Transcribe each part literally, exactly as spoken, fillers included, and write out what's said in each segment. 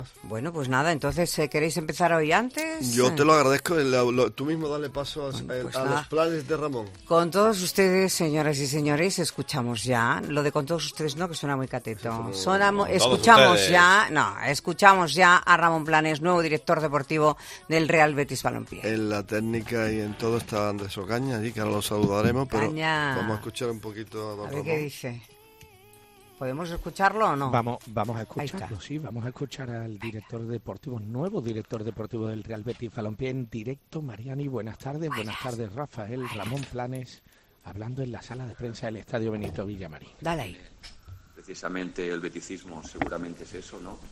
Bueno, pues nada, entonces, ¿eh, ¿queréis empezar hoy antes? Yo te lo agradezco, lo, lo, tú mismo dale paso a, bueno, pues a los planes de Ramón. Con todos ustedes, señoras y señores, escuchamos ya, lo de con todos ustedes no, que suena muy cateto. Sí, suena, no, escuchamos ustedes. ya, no, escuchamos ya a Ramón Planes, nuevo director deportivo del Real Betis Balompié. En la técnica y en todo está Andrés Ocaña allí, que ahora lo saludaremos, pero Caña. Vamos a escuchar un poquito a don A ver Ramón. qué dice. ¿Podemos escucharlo o no? Vamos, vamos a escucharlo, sí, vamos a escuchar al director deportivo, nuevo director deportivo del Real Betis Balompié en directo. Mariani, buenas tardes, buenas tardes Rafael, Ramón Planes, hablando en la sala de prensa del Estadio Benito Villamarín. Dale ahí. Precisamente el beticismo seguramente es eso, ¿no?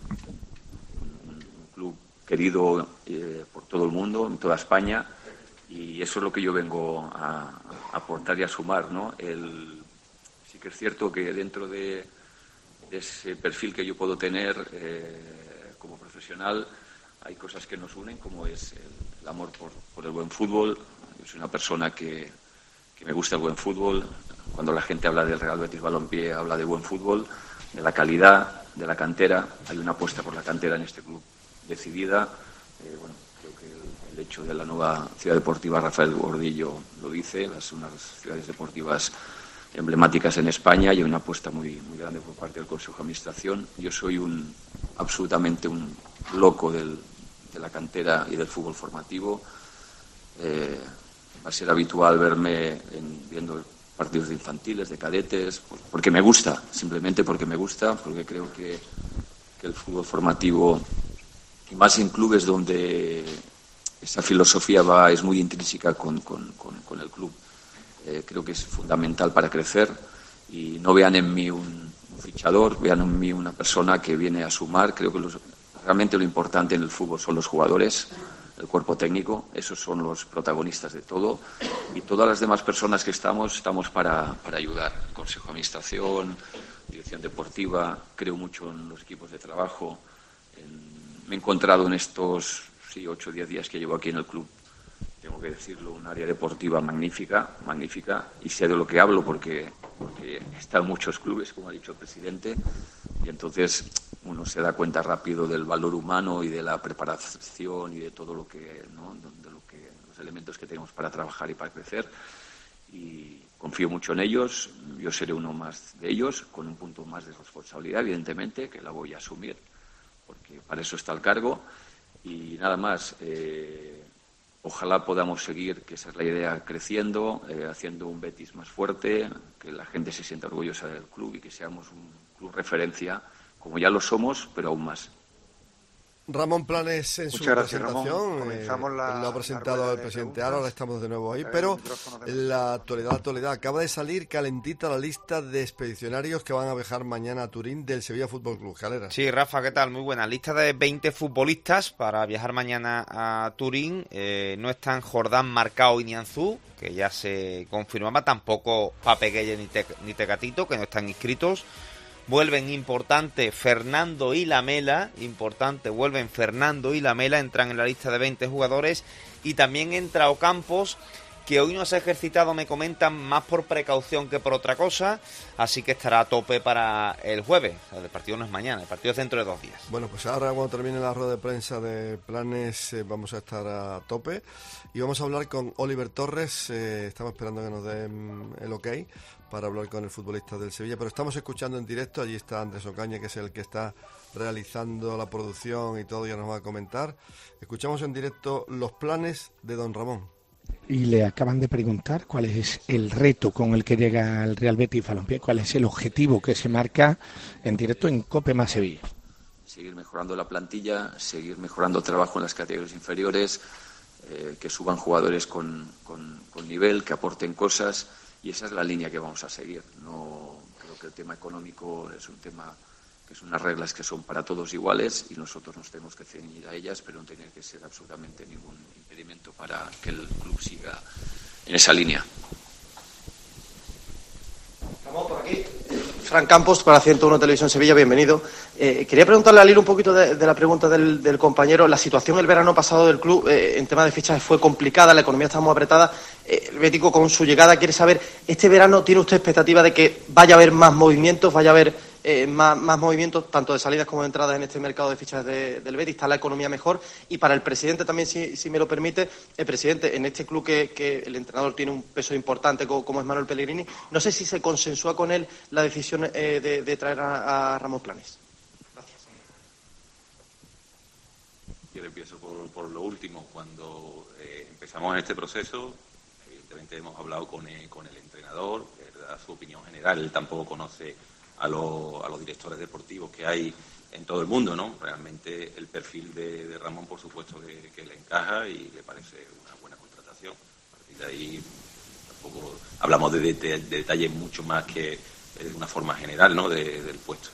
Un, un club querido eh, por todo el mundo, en toda España, y eso es lo que yo vengo a, a aportar y a sumar, ¿no? El Sí que es cierto que dentro de, de ese perfil que yo puedo tener eh, como profesional hay cosas que nos unen, como es el, el amor por, por el buen fútbol. Yo soy una persona que, que me gusta el buen fútbol. Cuando la gente habla del Real Betis Balompié habla de buen fútbol, de la calidad, de la cantera. Hay una apuesta por la cantera en este club decidida. Eh, bueno, creo que el, el hecho de la nueva ciudad deportiva Rafael Gordillo lo dice, las unas ciudades deportivas emblemáticas en España, y hay una apuesta muy, muy grande por parte del Consejo de Administración. Yo soy un absolutamente un loco del, de la cantera y del fútbol formativo. Eh, va a ser habitual verme en, viendo partidos de infantiles, de cadetes, pues, porque me gusta, simplemente porque me gusta, porque creo que, que el fútbol formativo, y más en clubes donde esa filosofía va, es muy intrínseca con, con, con, con el club. Eh, creo que es fundamental para crecer, y no vean en mí un, un fichador, vean en mí una persona que viene a sumar. Creo que los, realmente lo importante en el fútbol son los jugadores, el cuerpo técnico, esos son los protagonistas de todo, y todas las demás personas que estamos, estamos para, para ayudar. Consejo de Administración, Dirección Deportiva, creo mucho en los equipos de trabajo. En, me he encontrado en estos sí, ocho o diez días que llevo aquí en el club, tengo que decirlo, un área deportiva magnífica, magnífica, y sé de lo que hablo porque, porque he estado en muchos clubes, como ha dicho el presidente, y entonces uno se da cuenta rápido del valor humano y de la preparación y de todo lo que, ¿no? de lo que, los elementos que tenemos para trabajar y para crecer, y confío mucho en ellos. Yo seré uno más de ellos, con un punto más de responsabilidad, evidentemente, que la voy a asumir, porque para eso está el cargo, y nada más. Eh, Ojalá podamos seguir, que esa es la idea, creciendo, eh, haciendo un Betis más fuerte, que la gente se sienta orgullosa del club y que seamos un club referencia, como ya lo somos, pero aún más. Ramón Planes en Muchas su gracias, presentación, Ramón. eh, la, lo ha presentado el presidente, ahora estamos de nuevo ahí, pero en la actualidad, actualidad, acaba de salir calentita la lista de expedicionarios que van a viajar mañana a Turín del Sevilla Fútbol Club. Calera. Sí, Rafa, ¿qué tal? Muy buena. Lista de veinte futbolistas para viajar mañana a Turín. Eh, no están Jordán, Marcao y Nianzú, que ya se confirmaba, tampoco Pape Gueye ni, Te, ni Tecatito, que no están inscritos. Vuelven importante Fernando y Lamela, importante, vuelven Fernando y Lamela, entran en la lista de veinte jugadores, y también entra Ocampos, que hoy no se ha ejercitado, me comentan, más por precaución que por otra cosa, así que estará a tope para el jueves. O sea, el partido no es mañana, el partido es dentro de dos días. Bueno, pues ahora cuando termine la rueda de prensa de Planes eh, vamos a estar a tope, y vamos a hablar con Oliver Torres. Eh, estamos esperando que nos den el ok para hablar con el futbolista del Sevilla, pero estamos escuchando en directo. Allí está Andrés Ocaña, que es el que está realizando la producción y todo, ya nos va a comentar. Escuchamos en directo los planes de don Ramón. Y le acaban de preguntar cuál es el reto con el que llega el Real Betis Balompié, cuál es el objetivo que se marca en directo en COPE más Sevilla. Seguir mejorando la plantilla, seguir mejorando el trabajo en las categorías inferiores, eh, que suban jugadores con, con, con nivel, que aporten cosas, y esa es la línea que vamos a seguir. No creo que el tema económico es un tema que son unas reglas que son para todos iguales, y nosotros nos tenemos que ceñir a ellas, pero no tiene que ser absolutamente ningún impedimento para que el club siga en esa línea. Estamos por aquí. Fran Campos para ciento uno Televisión Sevilla, bienvenido. Eh, quería preguntarle al hilo un poquito de, de la pregunta del, del compañero. La situación el verano pasado del club eh, en tema de fichajes fue complicada, la economía está muy apretada. Eh, el Bético, con su llegada, quiere saber, ¿este verano tiene usted expectativa de que vaya a haber más movimientos, vaya a haber eh, más, más movimientos, tanto de salidas como de entradas en este mercado de fichas de, del Betis, está la economía mejor. Y para el presidente también, si, si me lo permite, el presidente, en este club que, que el entrenador tiene un peso importante como, como es Manuel Pellegrini, no sé si se consensúa con él la decisión eh, de, de traer a, a Ramón Planes. Gracias. Yo empiezo por, por lo último. Cuando eh, empezamos en este proceso, evidentemente hemos hablado con el, con el entrenador, que da su opinión general. Él tampoco conoce a, lo, a los directores deportivos que hay en todo el mundo, ¿no? Realmente el perfil de, de Ramón, por supuesto, que, que le encaja y le parece una buena contratación. A partir de ahí tampoco hablamos de, de, de detalles mucho más que de una forma general, ¿no? De, del puesto.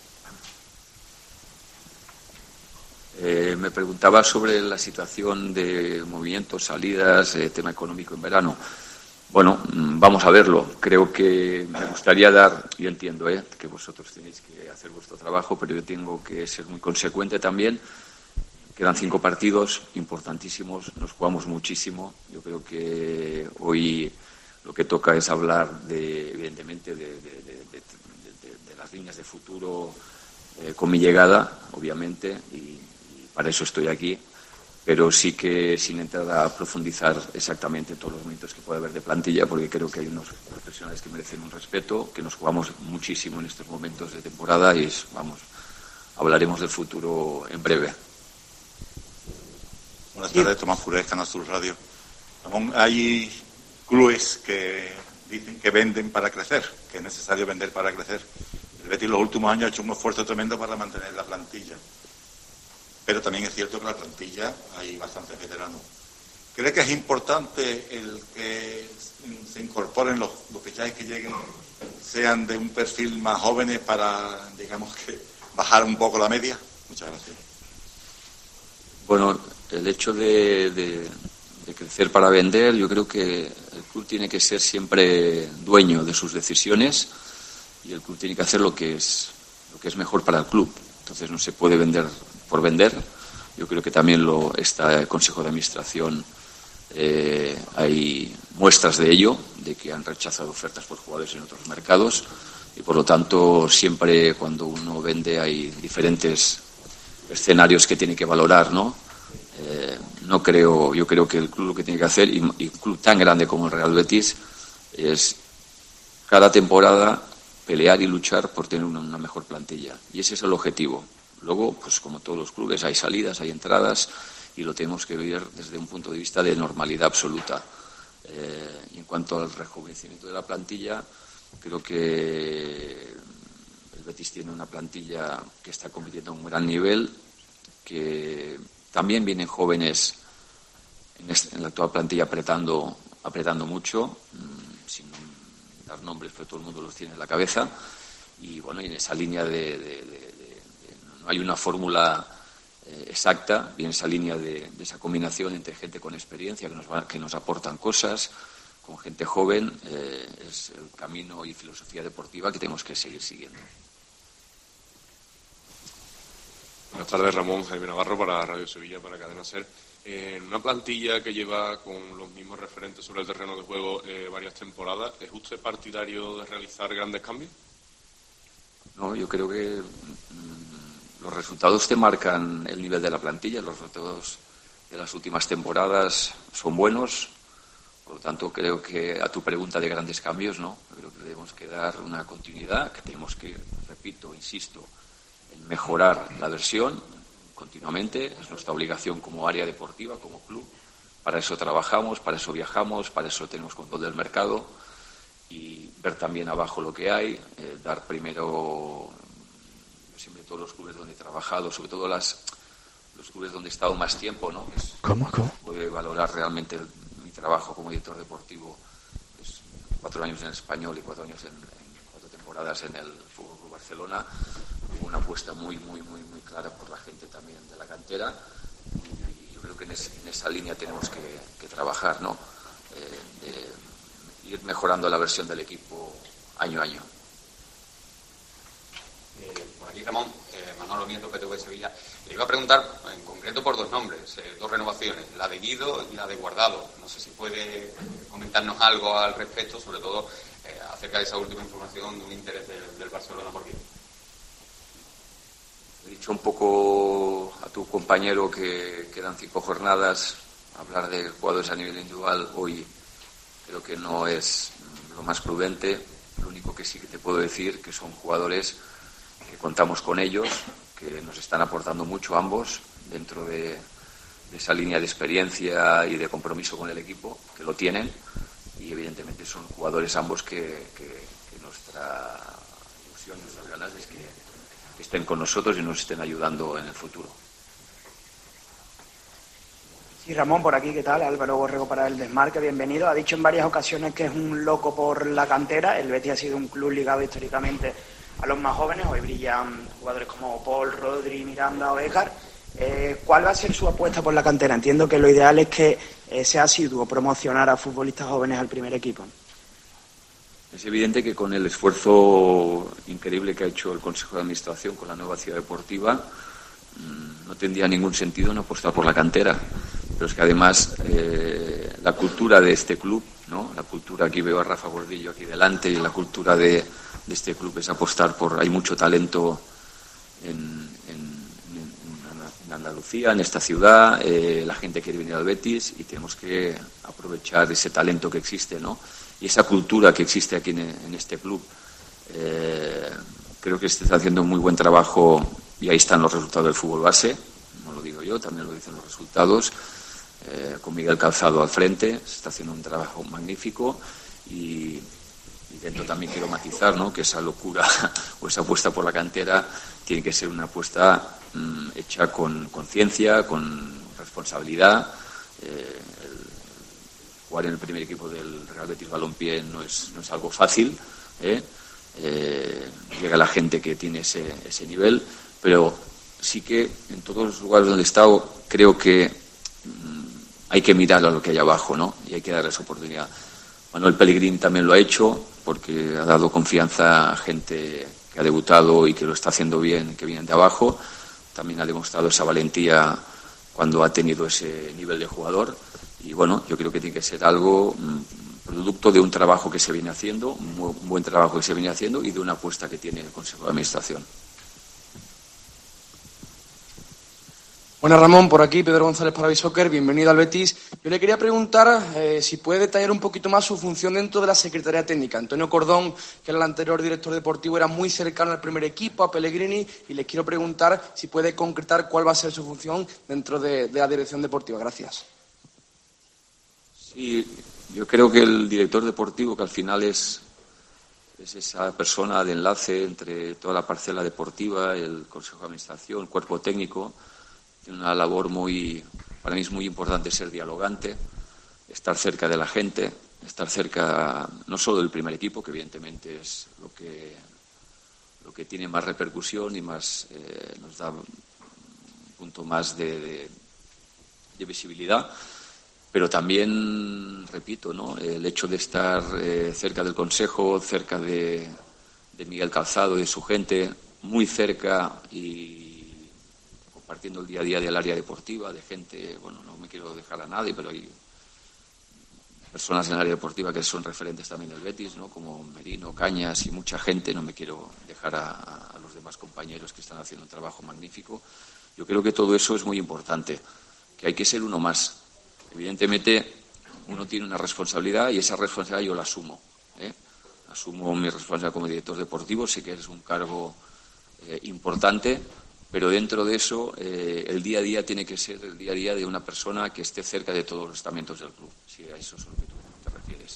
Eh, me preguntaba sobre la situación de movimientos, salidas, eh, tema económico en verano. Bueno, vamos a verlo. Creo que me gustaría dar, yo entiendo ¿eh? que vosotros tenéis que hacer vuestro trabajo, pero yo tengo que ser muy consecuente también. Quedan cinco partidos importantísimos, nos jugamos muchísimo. Yo creo que hoy lo que toca es hablar, de, evidentemente, de, de, de, de, de, de las líneas de futuro eh, con mi llegada, obviamente, y, y para eso estoy aquí. Pero sí que sin entrar a profundizar exactamente todos los momentos que puede haber de plantilla, porque creo que hay unos profesionales que merecen un respeto, que nos jugamos muchísimo en estos momentos de temporada y, vamos, hablaremos del futuro en breve. Buenas tardes, Tomás Furés, Canal Sur Radio. Ramón, hay clubes que dicen que venden para crecer, que es necesario vender para crecer. El Betis en los últimos años ha hecho un esfuerzo tremendo para mantener la plantilla. Pero también es cierto que en la plantilla hay bastantes veteranos. ¿Cree que es importante el que se incorporen los, los fichajes que lleguen, sean de un perfil más jóvenes para, digamos que, bajar un poco la media? Muchas gracias. Bueno, el hecho de, de, de crecer para vender, yo creo que el club tiene que ser siempre dueño de sus decisiones y el club tiene que hacer lo que es, lo que es mejor para el club. Entonces no se puede vender por vender. Yo creo que también lo está el Consejo de Administración, eh, hay muestras de ello, de que han rechazado ofertas por jugadores en otros mercados y por lo tanto siempre cuando uno vende hay diferentes escenarios que tiene que valorar, ¿no? Eh, no creo, yo creo que el club lo que tiene que hacer, y, y un club tan grande como el Real Betis, es cada temporada pelear y luchar por tener una, una mejor plantilla. Y ese es el objetivo. Luego, pues como todos los clubes, hay salidas, hay entradas y lo tenemos que ver desde un punto de vista de normalidad absoluta. Eh, y en cuanto al rejuvenecimiento de la plantilla, creo que el Betis tiene una plantilla que está compitiendo a un gran nivel, que también vienen jóvenes en, este, en la actual plantilla apretando, apretando mucho, mmm, sin dar nombres, pero todo el mundo los tiene en la cabeza. Y bueno, y en esa línea de... de, de no hay una fórmula eh, exacta, viene esa línea de, de esa combinación entre gente con experiencia que nos, va, que nos aportan cosas, con gente joven, eh, es el camino y filosofía deportiva que tenemos que seguir siguiendo. Buenas tardes, Ramón. Jaime Navarro para Radio Sevilla, para Cadena SER. Eh, en una plantilla que lleva con los mismos referentes sobre el terreno de juego eh, varias temporadas, ¿es usted partidario de realizar grandes cambios? No, yo creo que mmm, los resultados te marcan el nivel de la plantilla. Los resultados de las últimas temporadas son buenos. Por lo tanto, creo que a tu pregunta de grandes cambios, no. Creo que debemos que dar una continuidad, que tenemos que, repito, insisto, en mejorar la versión continuamente. Es nuestra obligación como área deportiva, como club. Para eso trabajamos, para eso viajamos, para eso tenemos control del mercado y ver también abajo lo que hay, eh, dar primero, siempre todos los clubes donde he trabajado, sobre todo las, los clubes donde he estado más tiempo, ¿no? Es, ¿Cómo? ¿Cómo? Puede valorar realmente el, mi trabajo como director deportivo. Es cuatro años en el Español y cuatro años en, en cuatro temporadas en el Fútbol Club Barcelona. Hubo una apuesta muy, muy, muy, muy clara por la gente también de la cantera y yo creo que en, es, en esa línea tenemos que, que trabajar, ¿no? Eh, de, ir mejorando la versión del equipo año a año. Eh, por aquí, Ramón, eh, Manolo Nieto, P T V Sevilla. Le iba a preguntar en concreto por dos nombres, eh, dos renovaciones, la de Guido y la de Guardado. No sé si puede comentarnos algo al respecto, sobre todo eh, acerca de esa última información de un interés del, del Barcelona por Guido. He dicho un poco a tu compañero que quedan cinco jornadas. Hablar de jugadores a nivel individual hoy creo que no es lo más prudente. Lo único que sí que te puedo decir que son jugadores que contamos con ellos, que nos están aportando mucho ambos dentro de, de esa línea de experiencia y de compromiso con el equipo, que lo tienen, y evidentemente son jugadores ambos que, que, que nuestra ilusión, nuestras ganas es que, que estén con nosotros y nos estén ayudando en el futuro. Sí, Ramón, por aquí, ¿qué tal? Álvaro Borrego para el Desmarque, bienvenido. Ha dicho en varias ocasiones que es un loco por la cantera. El Betis ha sido un club ligado históricamente a los más jóvenes. Hoy brillan jugadores como Paul, Rodri, Miranda o Edgar. Eh, ¿Cuál va a ser su apuesta por la cantera? Entiendo que lo ideal es que eh, sea asiduo promocionar a futbolistas jóvenes al primer equipo. Es evidente que con el esfuerzo increíble que ha hecho el Consejo de Administración con la nueva ciudad deportiva, mmm, no tendría ningún sentido no apostar por la cantera. Pero es que además eh, la cultura de este club, ¿no? La cultura, aquí veo a Rafa Gordillo aquí delante, y la cultura de, de este club es apostar por... Hay mucho talento en, en, en Andalucía, en esta ciudad, eh, la gente quiere venir al Betis y tenemos que aprovechar ese talento que existe, ¿no? Y esa cultura que existe aquí en, en este club. Eh, creo que se está haciendo un muy buen trabajo y ahí están los resultados del fútbol base, no lo digo yo, también lo dicen los resultados. Eh, con Miguel Calzado al frente, se está haciendo un trabajo magnífico y, y dentro también quiero matizar, ¿no?, que esa locura o esa apuesta por la cantera tiene que ser una apuesta mmm, hecha con conciencia, con responsabilidad. Eh, el, jugar en el primer equipo del Real Betis Balompié no es, no es algo fácil, ¿eh? Eh, llega la gente que tiene ese, ese nivel, pero sí que en todos los lugares donde he estado creo que hay que mirar a lo que hay abajo, ¿no? Y hay que darles oportunidad. Manuel Pellegrini también lo ha hecho porque ha dado confianza a gente que ha debutado y que lo está haciendo bien, que vienen de abajo. También ha demostrado esa valentía cuando ha tenido ese nivel de jugador. Y bueno, yo creo que tiene que ser algo mmm, producto de un trabajo que se viene haciendo, un, un buen trabajo que se viene haciendo y de una apuesta que tiene el Consejo de Administración. Buenas, Ramón, por aquí Pedro González para Bisoccer, bienvenido al Betis. Yo le quería preguntar eh, si puede detallar un poquito más su función dentro de la Secretaría Técnica. Antonio Cordón, que era el anterior director deportivo, era muy cercano al primer equipo, a Pellegrini, y le quiero preguntar si puede concretar cuál va a ser su función dentro de, de la dirección deportiva. Gracias. Sí, yo creo que el director deportivo, que al final es, es esa persona de enlace entre toda la parcela deportiva, el Consejo de Administración, el cuerpo técnico, tiene una labor muy, para mí es muy importante ser dialogante, estar cerca de la gente, estar cerca no solo del primer equipo, que evidentemente es lo que, lo que tiene más repercusión y más eh, nos da un punto más de, de, de visibilidad, pero también, repito, ¿no?, el hecho de estar eh, cerca del Consejo, cerca de, de Miguel Calzado y de su gente, muy cerca y compartiendo el día a día del área deportiva, de gente, bueno, no me quiero dejar a nadie, pero hay personas en el área deportiva que son referentes también del Betis, ¿no?, como Merino, Cañas y mucha gente, no me quiero dejar a, a los demás compañeros que están haciendo un trabajo magnífico. Yo creo que todo eso es muy importante, que hay que ser uno más. Evidentemente, uno tiene una responsabilidad y esa responsabilidad yo la asumo, ¿eh? Asumo mi responsabilidad como director deportivo, sé que es un cargo eh, importante, pero dentro de eso, eh, el día a día tiene que ser el día a día de una persona que esté cerca de todos los estamentos del club, si a eso es a lo que tú te refieres.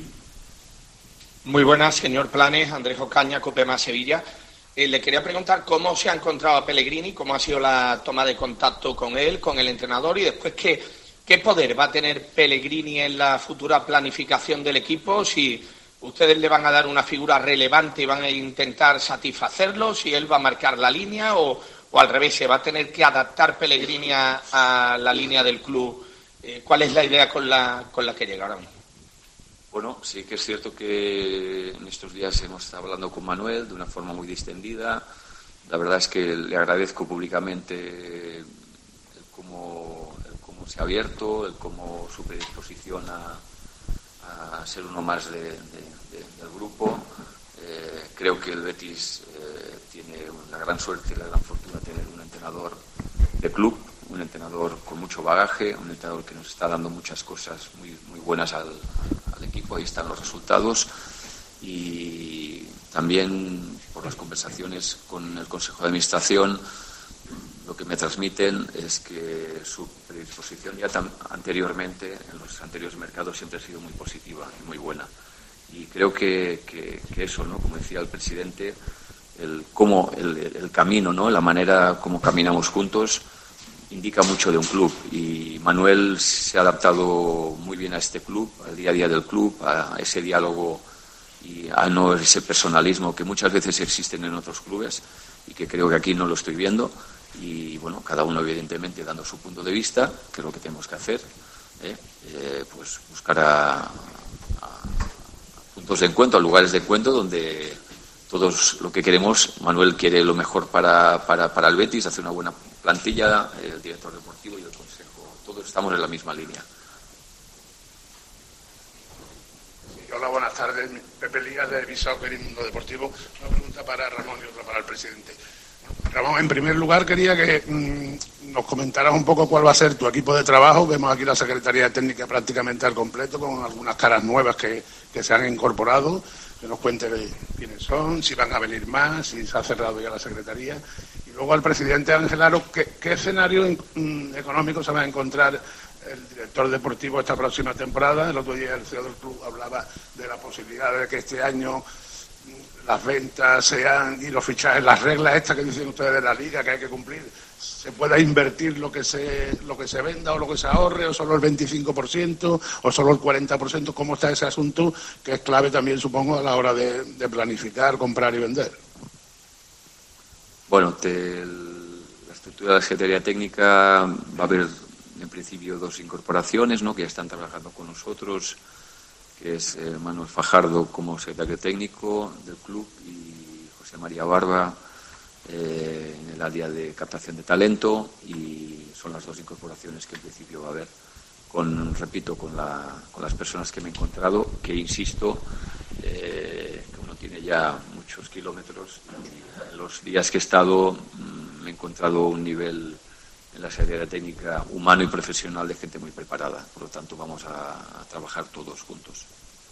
Muy buenas, señor Planes, Andrés Ocaña, Copema Sevilla. Eh, le quería preguntar cómo se ha encontrado a Pellegrini, cómo ha sido la toma de contacto con él, con el entrenador, y después qué, qué poder va a tener Pellegrini en la futura planificación del equipo, si ustedes le van a dar una figura relevante y van a intentar satisfacerlo, si él va a marcar la línea o... o al revés, se va a tener que adaptar Pellegrini a, a la línea del club. Eh, ¿Cuál es la idea con la, con la que llega ahora mismo? Bueno, sí que es cierto que en estos días hemos estado hablando con Manuel de una forma muy distendida. La verdad es que le agradezco públicamente el cómo, el cómo se ha abierto, el cómo su predisposición a, a ser uno más de, de, de, del grupo. Eh, creo que el Betis eh, tiene la gran suerte y la gran fortuna de tener entrenador de club, un entrenador con mucho bagaje, un entrenador que nos está dando muchas cosas muy, muy buenas al, al equipo. Ahí están los resultados. Y también por las conversaciones con el Consejo de Administración, lo que me transmiten es que su predisposición ya tan anteriormente, en los anteriores mercados, siempre ha sido muy positiva y muy buena. Y creo que, que, que eso, ¿no? Como decía el presidente, el cómo el, el camino, ¿no? La manera como caminamos juntos indica mucho de un club. Y Manuel se ha adaptado muy bien a este club, al día a día del club, a ese diálogo y a no ese personalismo que muchas veces existen en otros clubes y que creo que aquí no lo estoy viendo. Y bueno, cada uno evidentemente dando su punto de vista, que es lo que tenemos que hacer, ¿eh? Eh, pues buscar a, a puntos de encuentro, a lugares de encuentro donde todos lo que queremos. Manuel quiere lo mejor para, para, para el Betis, hace una buena plantilla, el director deportivo y el consejo, todos estamos en la misma línea. Sí, hola, buenas tardes, Pepe Ligas de Bisauker y Mundo Deportivo. Una pregunta para Ramón y otra para el presidente. Ramón, en primer lugar quería que mmm, nos comentaras un poco cuál va a ser tu equipo de trabajo. Vemos aquí la Secretaría Técnica prácticamente al completo, con algunas caras nuevas que, que se han incorporado. Que nos cuente quiénes son, si van a venir más, si se ha cerrado ya la Secretaría. Y luego al presidente Ángel Aro, ¿qué, qué escenario mmm, económico se va a encontrar el director deportivo esta próxima temporada? El otro día el C E O del club hablaba de la posibilidad de que este año las ventas sean y los fichajes, las reglas estas que dicen ustedes de la liga que hay que cumplir, se pueda invertir lo que se lo que se venda o lo que se ahorre, o solo el veinticinco por ciento o solo el cuarenta por ciento. ¿Cómo está ese asunto? Que es clave también, supongo, a la hora de, de planificar, comprar y vender. Bueno, te, el, la estructura de la Secretaría Técnica va a haber en principio dos incorporaciones, ¿no?, que ya están trabajando con nosotros, que es eh, Manuel Fajardo como secretario técnico del club y José María Barba eh, en el área de captación de talento, y son las dos incorporaciones que en principio va a haber, con, repito, con, la, con las personas que me he encontrado, que insisto, eh, que uno tiene ya muchos kilómetros, y en los días que he estado mmm, me he encontrado un nivel en la Secretaría Técnica humano y profesional de gente muy preparada. Por lo tanto, vamos a, a trabajar todos juntos.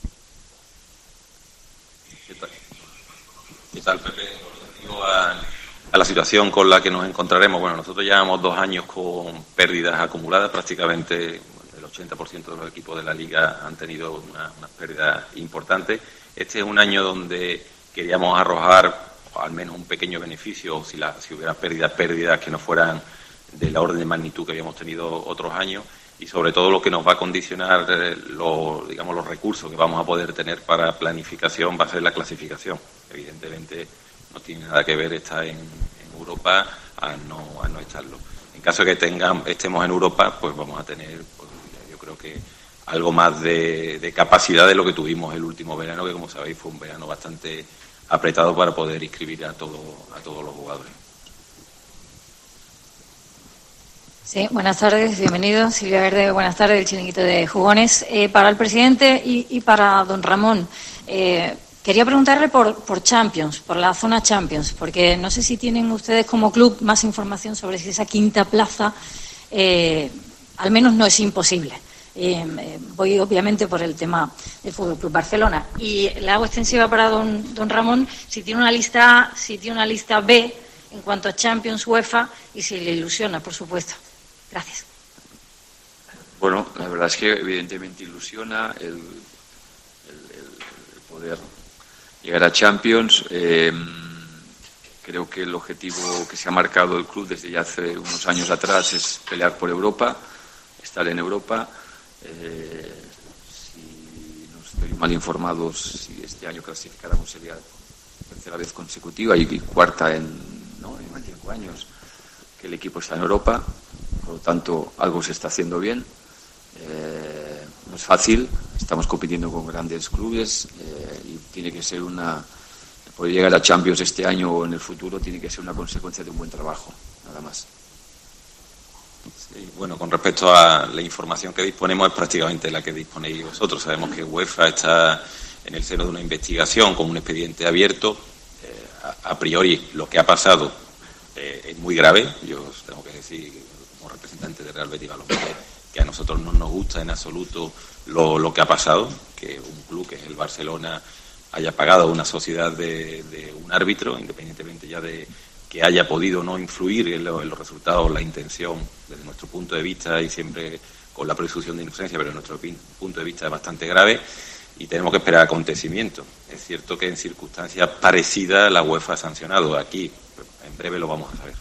¿Qué tal, ¿Qué tal Pepe? Relativo a, a la situación con la que nos encontraremos. Bueno, nosotros llevamos dos años con pérdidas acumuladas. Prácticamente el ochenta por ciento de los equipos de la Liga han tenido una, una pérdida importante. Este es un año donde queríamos arrojar al menos un pequeño beneficio, o si, la, si hubiera pérdidas, pérdidas que no fueran de la orden de magnitud que habíamos tenido otros años, y sobre todo lo que nos va a condicionar eh, lo, digamos, los recursos que vamos a poder tener para planificación va a ser la clasificación. Evidentemente no tiene nada que ver estar en, en Europa a no, a no estarlo. En caso de que tengamos, estemos en Europa, pues vamos a tener, pues, yo creo que algo más de, de capacidad de lo que tuvimos el último verano, que como sabéis fue un verano bastante apretado para poder inscribir a, todo, a todos los jugadores. Sí, buenas tardes, bienvenido. Silvia Verde, buenas tardes, del Chiringuito de Jugones. Eh, para el presidente y, y para don Ramón, eh, quería preguntarle por, por Champions, por la zona Champions, porque no sé si tienen ustedes como club más información sobre si esa quinta plaza eh, al menos no es imposible. Eh, voy obviamente por el tema del Fútbol Club Barcelona. Y le hago extensiva para don, don Ramón si tiene una lista A, si tiene una lista B en cuanto a Champions, UEFA, y si le ilusiona, por supuesto. Gracias. Bueno, la verdad es que evidentemente ilusiona el, el, el poder llegar a Champions. Eh, creo que el objetivo que se ha marcado el club desde ya hace unos años atrás es pelear por Europa, estar en Europa. Eh, si no estoy mal informado, si este año clasificáramos sería tercera vez consecutiva y, y cuarta en, ¿no?, en cinco años que el equipo está en Europa. Por lo tanto, algo se está haciendo bien. Eh, no es fácil, estamos compitiendo con grandes clubes eh, y tiene que ser una... Poder llegar a Champions este año o en el futuro tiene que ser una consecuencia de un buen trabajo, nada más. Sí, bueno, con respecto a la información que disponemos es prácticamente la que disponéis vosotros. Sabemos que UEFA está en el seno de una investigación con un expediente abierto. Eh, a, a priori, lo que ha pasado eh, es muy grave. Yo os tengo que decir, como representante de Real Betis Balompié, que a nosotros no nos gusta en absoluto lo, lo que ha pasado, que un club, que es el Barcelona, haya pagado a una sociedad de, de un árbitro, independientemente ya de que haya podido no influir en, lo, en los resultados, la intención, desde nuestro punto de vista, y siempre con la presunción de inocencia, pero desde nuestro punto de vista es bastante grave, y tenemos que esperar acontecimientos. Es cierto que en circunstancias parecidas la UEFA ha sancionado. Aquí, en breve lo vamos a saber.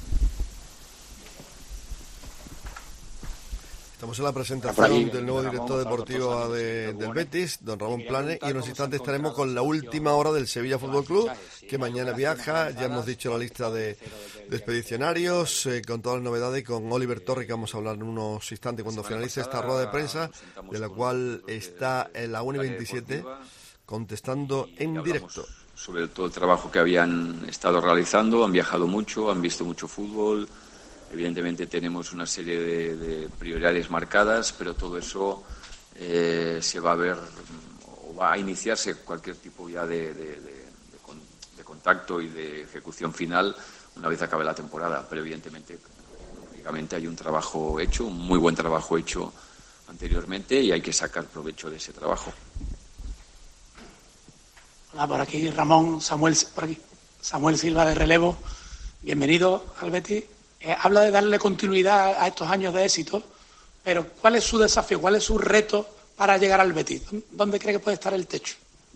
Estamos en la presentación del nuevo director deportivo de, del Betis, don Ramón Planes, y en unos instantes estaremos con la última hora del Sevilla Fútbol Club, que mañana viaja. Ya hemos dicho la lista de, de expedicionarios, eh, con todas las novedades, con Oliver Torres, que vamos a hablar en unos instantes cuando finalice esta rueda de prensa, de la cual está en la una y veintisiete contestando en directo. Sobre todo el trabajo que habían estado realizando, han viajado mucho, han visto mucho fútbol. Evidentemente tenemos una serie de, de prioridades marcadas, pero todo eso eh, se va a ver o va a iniciarse cualquier tipo ya de, de, de, de, con, de contacto y de ejecución final una vez acabe la temporada. Pero evidentemente, lógicamente hay un trabajo hecho, un muy buen trabajo hecho anteriormente, y hay que sacar provecho de ese trabajo. Hola, por aquí Ramón, Samuel, por aquí, Samuel Silva de relevo. Bienvenido al Betis. Eh, habla de darle continuidad a estos años de éxito, pero ¿cuál es su desafío, cuál es su reto para llegar al Betis? ¿Dónde cree que puede estar el techo?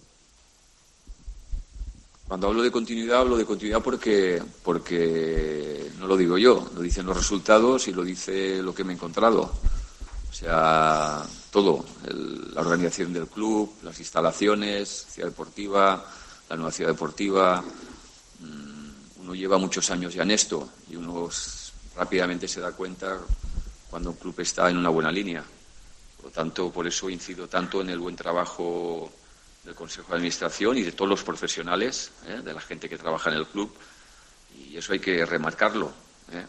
Cuando hablo de continuidad, hablo de continuidad porque, porque no lo digo yo, lo dicen los resultados y lo dice lo que me he encontrado. O sea, todo, el, la organización del club, las instalaciones, ciudad deportiva, la nueva ciudad deportiva. Uno lleva muchos años ya en esto y uno rápidamente se da cuenta cuando un club está en una buena línea. Por lo tanto, por eso incido tanto en el buen trabajo del Consejo de Administración y de todos los profesionales, ¿eh? de la gente que trabaja en el club, y eso hay que remarcarlo. ¿eh?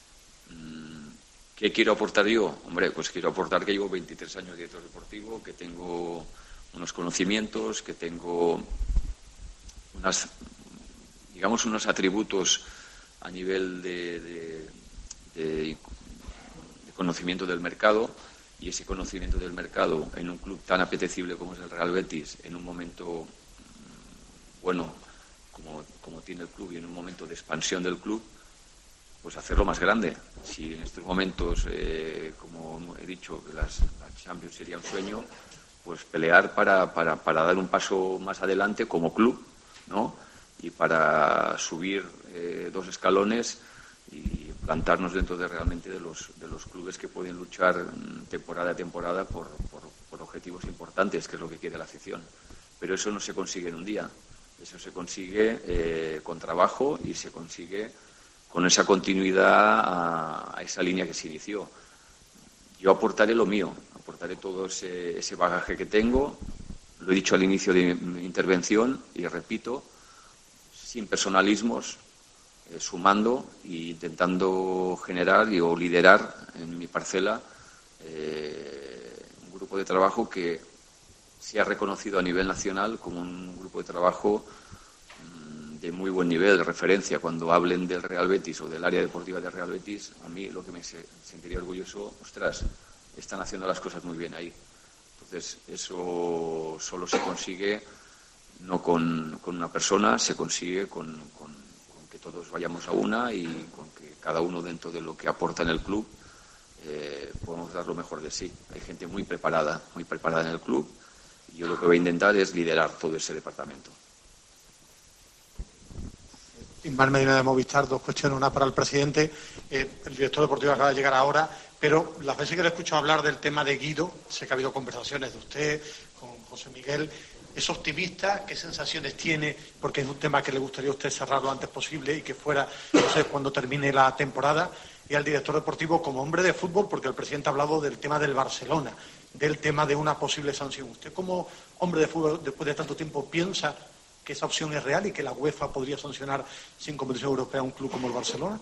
¿Qué quiero aportar yo? Hombre, pues quiero aportar que llevo veintitrés años de director deportivo, que tengo unos conocimientos, que tengo unas... digamos, unos atributos a nivel de, de, de, de conocimiento del mercado, y ese conocimiento del mercado en un club tan apetecible como es el Real Betis, en un momento bueno como, como tiene el club y en un momento de expansión del club, pues hacerlo más grande. Si en estos momentos, eh, como he dicho, que las, las Champions sería un sueño, pues pelear para, para, para dar un paso más adelante como club, ¿no? Y para subir eh, dos escalones y plantarnos dentro de realmente de los de los clubes que pueden luchar temporada a temporada por, por, por objetivos importantes, que es lo que quiere la afición. Pero eso no se consigue en un día, eso se consigue eh, con trabajo y se consigue con esa continuidad a, a esa línea que se inició. Yo aportaré lo mío, aportaré todo ese, ese bagaje que tengo, lo he dicho al inicio de mi intervención y repito, sin personalismos, eh, sumando e intentando generar y, o liderar en mi parcela eh, un grupo de trabajo que sea reconocido a nivel nacional como un grupo de trabajo mmm, de muy buen nivel, de referencia. Cuando hablen del Real Betis o del área deportiva del Real Betis, a mí lo que me se, sentiría orgulloso, ostras, están haciendo las cosas muy bien ahí. Entonces, eso solo se consigue no con, con una persona, se consigue con, con, con que todos vayamos a una y con que cada uno dentro de lo que aporta en el club eh, podemos dar lo mejor de sí. Hay gente muy preparada, muy preparada en el club, y yo lo que voy a intentar es liderar todo ese departamento. Ismael Medina de Movistar, dos cuestiones, una para el presidente. Eh, el director deportivo acaba de llegar ahora, pero las veces que le he escuchado hablar del tema de Guido, sé que ha habido conversaciones de usted con José Miguel. ¿Es optimista? ¿Qué sensaciones tiene? Porque es un tema que le gustaría a usted cerrar lo antes posible y que fuera, no sé, cuando termine la temporada. Y al director deportivo como hombre de fútbol, porque el presidente ha hablado del tema del Barcelona, del tema de una posible sanción. ¿Usted como hombre de fútbol, después de tanto tiempo, piensa que esa opción es real y que la UEFA podría sancionar sin competición europea a un club como el Barcelona?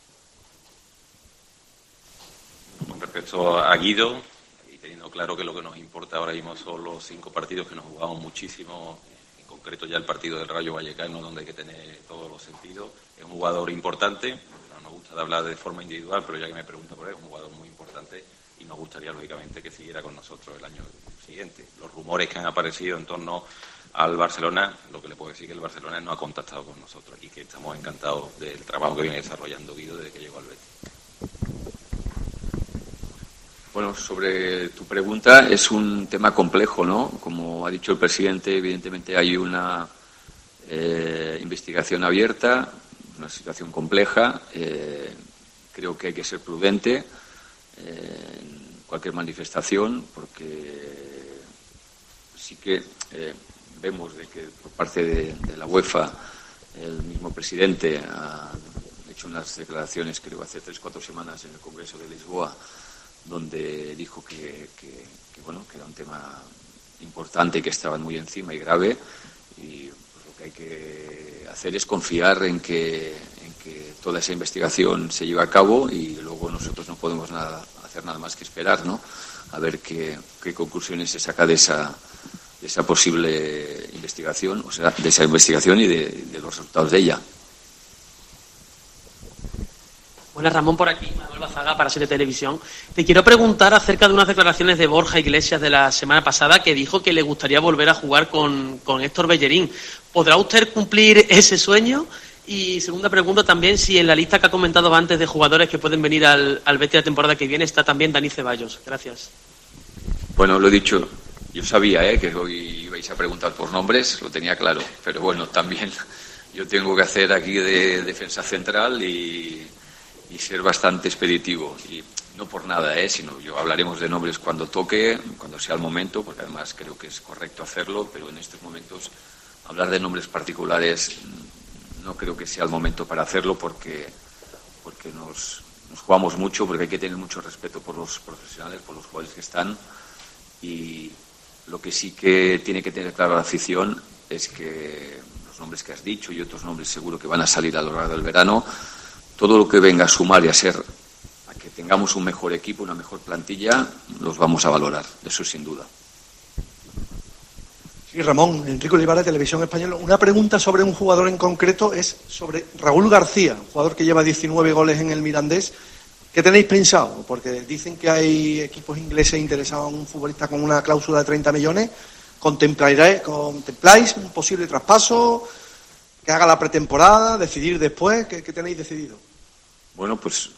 Con respecto a Guido, teniendo claro que lo que nos importa ahora mismo son los cinco partidos que nos jugamos muchísimo, en concreto ya el partido del Rayo Vallecano, donde hay que tener todos los sentidos. Es un jugador importante, no nos gusta hablar de forma individual, pero ya que me pregunta por él, es un jugador muy importante y nos gustaría, lógicamente, que siguiera con nosotros el año siguiente. Los rumores que han aparecido en torno al Barcelona, lo que le puedo decir es que el Barcelona no ha contactado con nosotros y que estamos encantados del trabajo que viene desarrollando Guido desde que llegó al Betis. Bueno, sobre tu pregunta, es un tema complejo, ¿no? Como ha dicho el presidente, evidentemente hay una eh, investigación abierta, una situación compleja. Eh, creo que hay que ser prudente eh, en cualquier manifestación, porque sí que eh, vemos de que por parte de, de la UEFA el mismo presidente ha hecho unas declaraciones, creo, hace tres, cuatro semanas en el Congreso de Lisboa, donde dijo que, que, que bueno que era un tema importante, que estaban muy encima y grave, y pues, lo que hay que hacer es confiar en que, en que toda esa investigación se lleve a cabo, y luego nosotros no podemos nada, hacer nada más que esperar, ¿no?, a ver qué, qué conclusiones se saca de esa, de esa posible investigación, o sea, de esa investigación y de, de los resultados de ella. Buenas, Ramón, por aquí, Manuel Bazaga, para Siete Televisión. Te quiero preguntar acerca de unas declaraciones de Borja Iglesias de la semana pasada, que dijo que le gustaría volver a jugar con, con Héctor Bellerín. ¿Podrá usted cumplir ese sueño? Y segunda pregunta también, si en la lista que ha comentado antes de jugadores que pueden venir al, al Betis la temporada que viene está también Dani Ceballos. Gracias. Bueno, lo he dicho, yo sabía ¿eh? que hoy ibais a preguntar por nombres, lo tenía claro, pero bueno, también yo tengo que hacer aquí de defensa central y... y ser bastante expeditivo, y no por nada, ¿eh? sino yo hablaremos de nombres cuando toque, cuando sea el momento, porque además creo que es correcto hacerlo, pero en estos momentos hablar de nombres particulares no creo que sea el momento para hacerlo, porque, porque nos, nos jugamos mucho, porque hay que tener mucho respeto por los profesionales, por los jugadores que están, y lo que sí que tiene que tener claro la afición es que los nombres que has dicho y otros nombres seguro que van a salir a lo largo del verano, todo lo que venga a sumar y a ser, a que tengamos un mejor equipo, una mejor plantilla, los vamos a valorar, eso sin duda. Sí, Ramón, Enrique Olivares, Televisión Española. Una pregunta sobre un jugador en concreto es sobre Raúl García, un jugador que lleva diecinueve goles en el Mirandés. ¿Qué tenéis pensado? Porque dicen que hay equipos ingleses interesados en un futbolista con una cláusula de treinta millones. ¿Contempláis, contempláis un posible traspaso? ¿Que haga la pretemporada? ¿Decidir después? ¿Qué, qué tenéis decidido? Bueno, pues